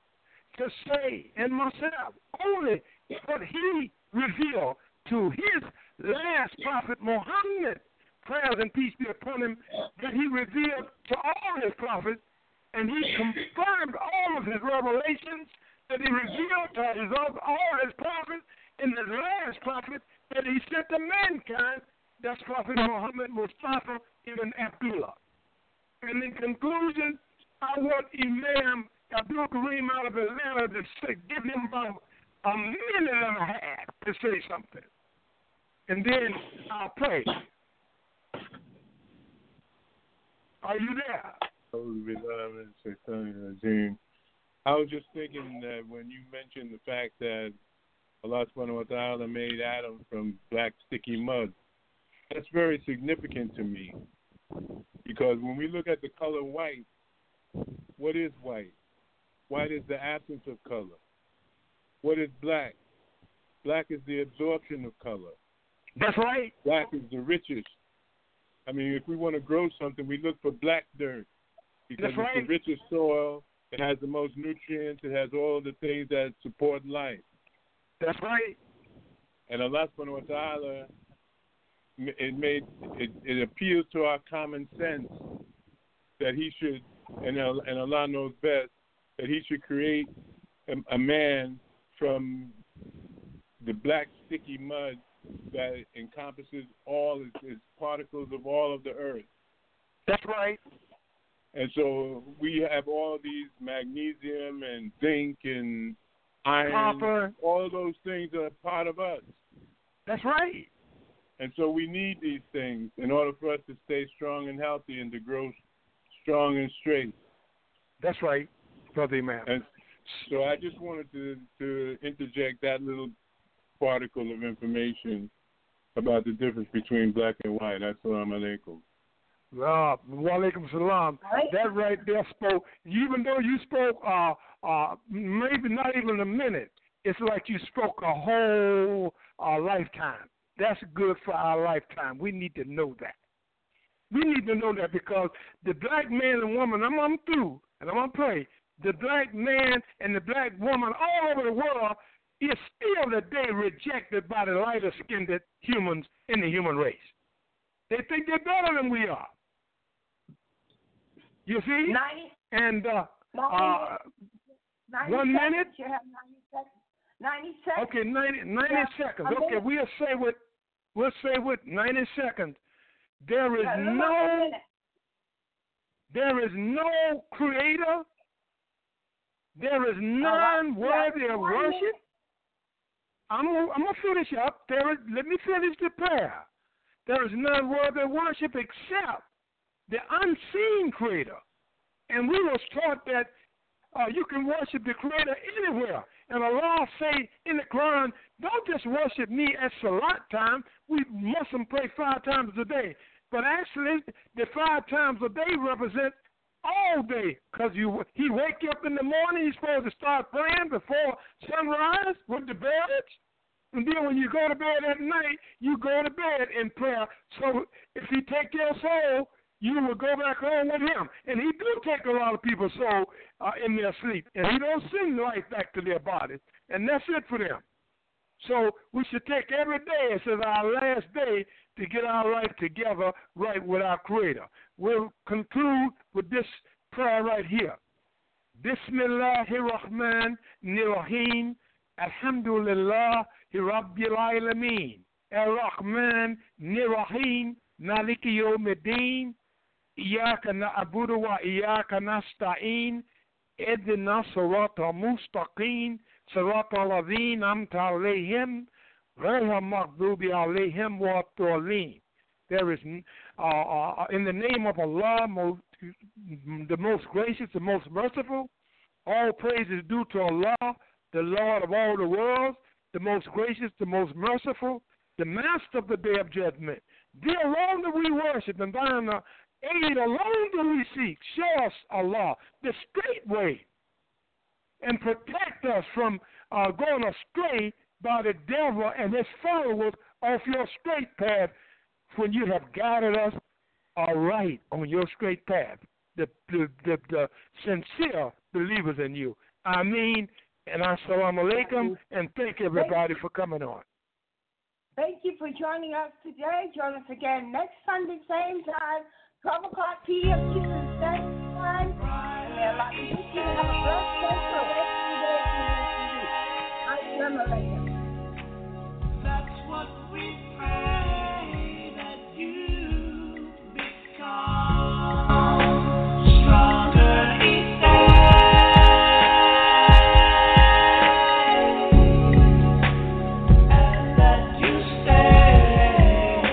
to say, and myself, only what He revealed to His last prophet Muhammad, prayers and peace be upon him, that He revealed to all His prophets, and He confirmed all of His revelations that He revealed to his, all His prophets, and the last prophet that He sent to mankind, that's Prophet Muhammad Mustafa ibn Abdullah. And in conclusion, I want Imam Abdul Kareem out of Atlanta to say, give him about a minute and a half to say something. And then I'll pray. Are you there? I was just thinking that when you mentioned the fact that Allah subhanahu wa ta'ala made Adam from black sticky mud, that's very significant to me. Because when we look at the color white, what is white? White is the absence of color. What is black? Black is the absorption of color. That's right. Black is the richest. I mean, if we want to grow something, we look for black dirt because That's right. it's the richest soil. It has the most nutrients. It has all the things that support life. That's right. And Allah subhanahu wa ta'ala, it made it, it appeals to our common sense that He should, and, and Allah knows best, that He should create a, a man from the black sticky mud that encompasses all its, its particles of all of the earth. That's right. And so we have all these magnesium and zinc and iron, copper. All of those things are part of us. That's right. And so we need these things in order for us to stay strong and healthy and to grow strong and straight. That's right, Brother Imam. And so I just wanted to, to interject that little particle of information about the difference between black and white. Assalamu alaikum. Uh, wa alaikum salam. That right there spoke, even though you spoke uh, uh, maybe not even a minute, it's like you spoke a whole uh, lifetime. That's good for our lifetime. We need to know that. We need to know that because the black man and woman, I'm, I'm through, and I'm going to pray, the black man and the black woman all over the world is still today rejected by the lighter-skinned humans in the human race. They think they're better than we are. You see? ninety, and uh, ninety, uh, ninety one seconds. minute? You have ninety seconds. ninety seconds. Okay, ninety, ninety Yeah, seconds. a Okay, minute. we'll say with we'll say with ninety seconds. There is Yeah, a little no over a minute. there is no creator. There is none yeah, worthy of one worship. minute. I'm gonna, I'm gonna finish up. There is, let me finish the prayer. There is none worthy of worship except the unseen creator. And we was taught that uh, you can worship the creator anywhere. And Allah say in the Quran, don't just worship me at Salat time. We mustn't pray five times a day. But actually, the five times a day represent all day. Because you he wake up in the morning, he's supposed to start praying before sunrise with the birds. And then when you go to bed at night, you go to bed in prayer. So if he take your soul, you will go back home with him. And he do take a lot of people's soul uh, in their sleep. And he don't send life back to their bodies. And that's it for them. So we should take every day as our last day to get our life together right with our Creator. We'll conclude with this prayer right here. Bismillahirrahmanirrahim. Alhamdulillah Rabbil Alameen. Ar-Rahman Nirrahim. Maliki Yawmiddin. Iyaka na'budu wa iyaka nasta'in. Idina sirata mustaqim. Sirata alladhina amta alayhim. Ghayra maghdubi alayhim wa ad-dallin. There is, uh, uh, in the name of Allah, most, the most gracious, the most merciful, all praise is due to Allah, the Lord of all the worlds, the most gracious, the most merciful, the master of the day of judgment. Thee alone do we worship, and thine aid alone do we seek. Show us, Allah, the straight way, and protect us from uh, going astray by the devil and his followers off your straight path when you have guided us aright on your straight path, the, the, the, the sincere believers in you. Ameen, and assalamu alaikum, and thank everybody for coming on. Thank you for joining us today. Join us again next Sunday, same time, twelve o'clock p m Eastern Standard Time. And I'd like to wish you to have a blessed day for the rest of the day. Assalamu alaikum. That's what we pray, that you become stronger each day, and that you stay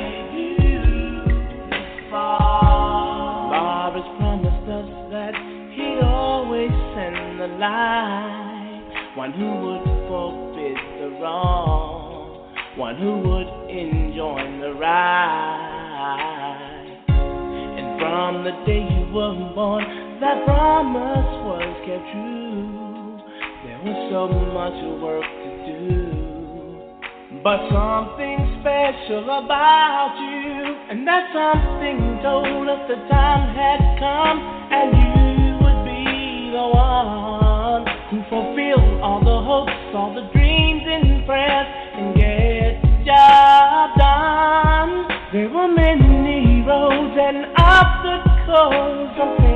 beautiful. God has promised us that He'd always send the light, one who would forbid the wrong, one who would enjoin the right. And from the day you were born, that promise was kept true. There was so much work to do, but something special about you, and that something told us the time had come, and you would be the one who fulfilled all the hopes, all the dreams and prayers, and get the job done. There were many roads and obstacles.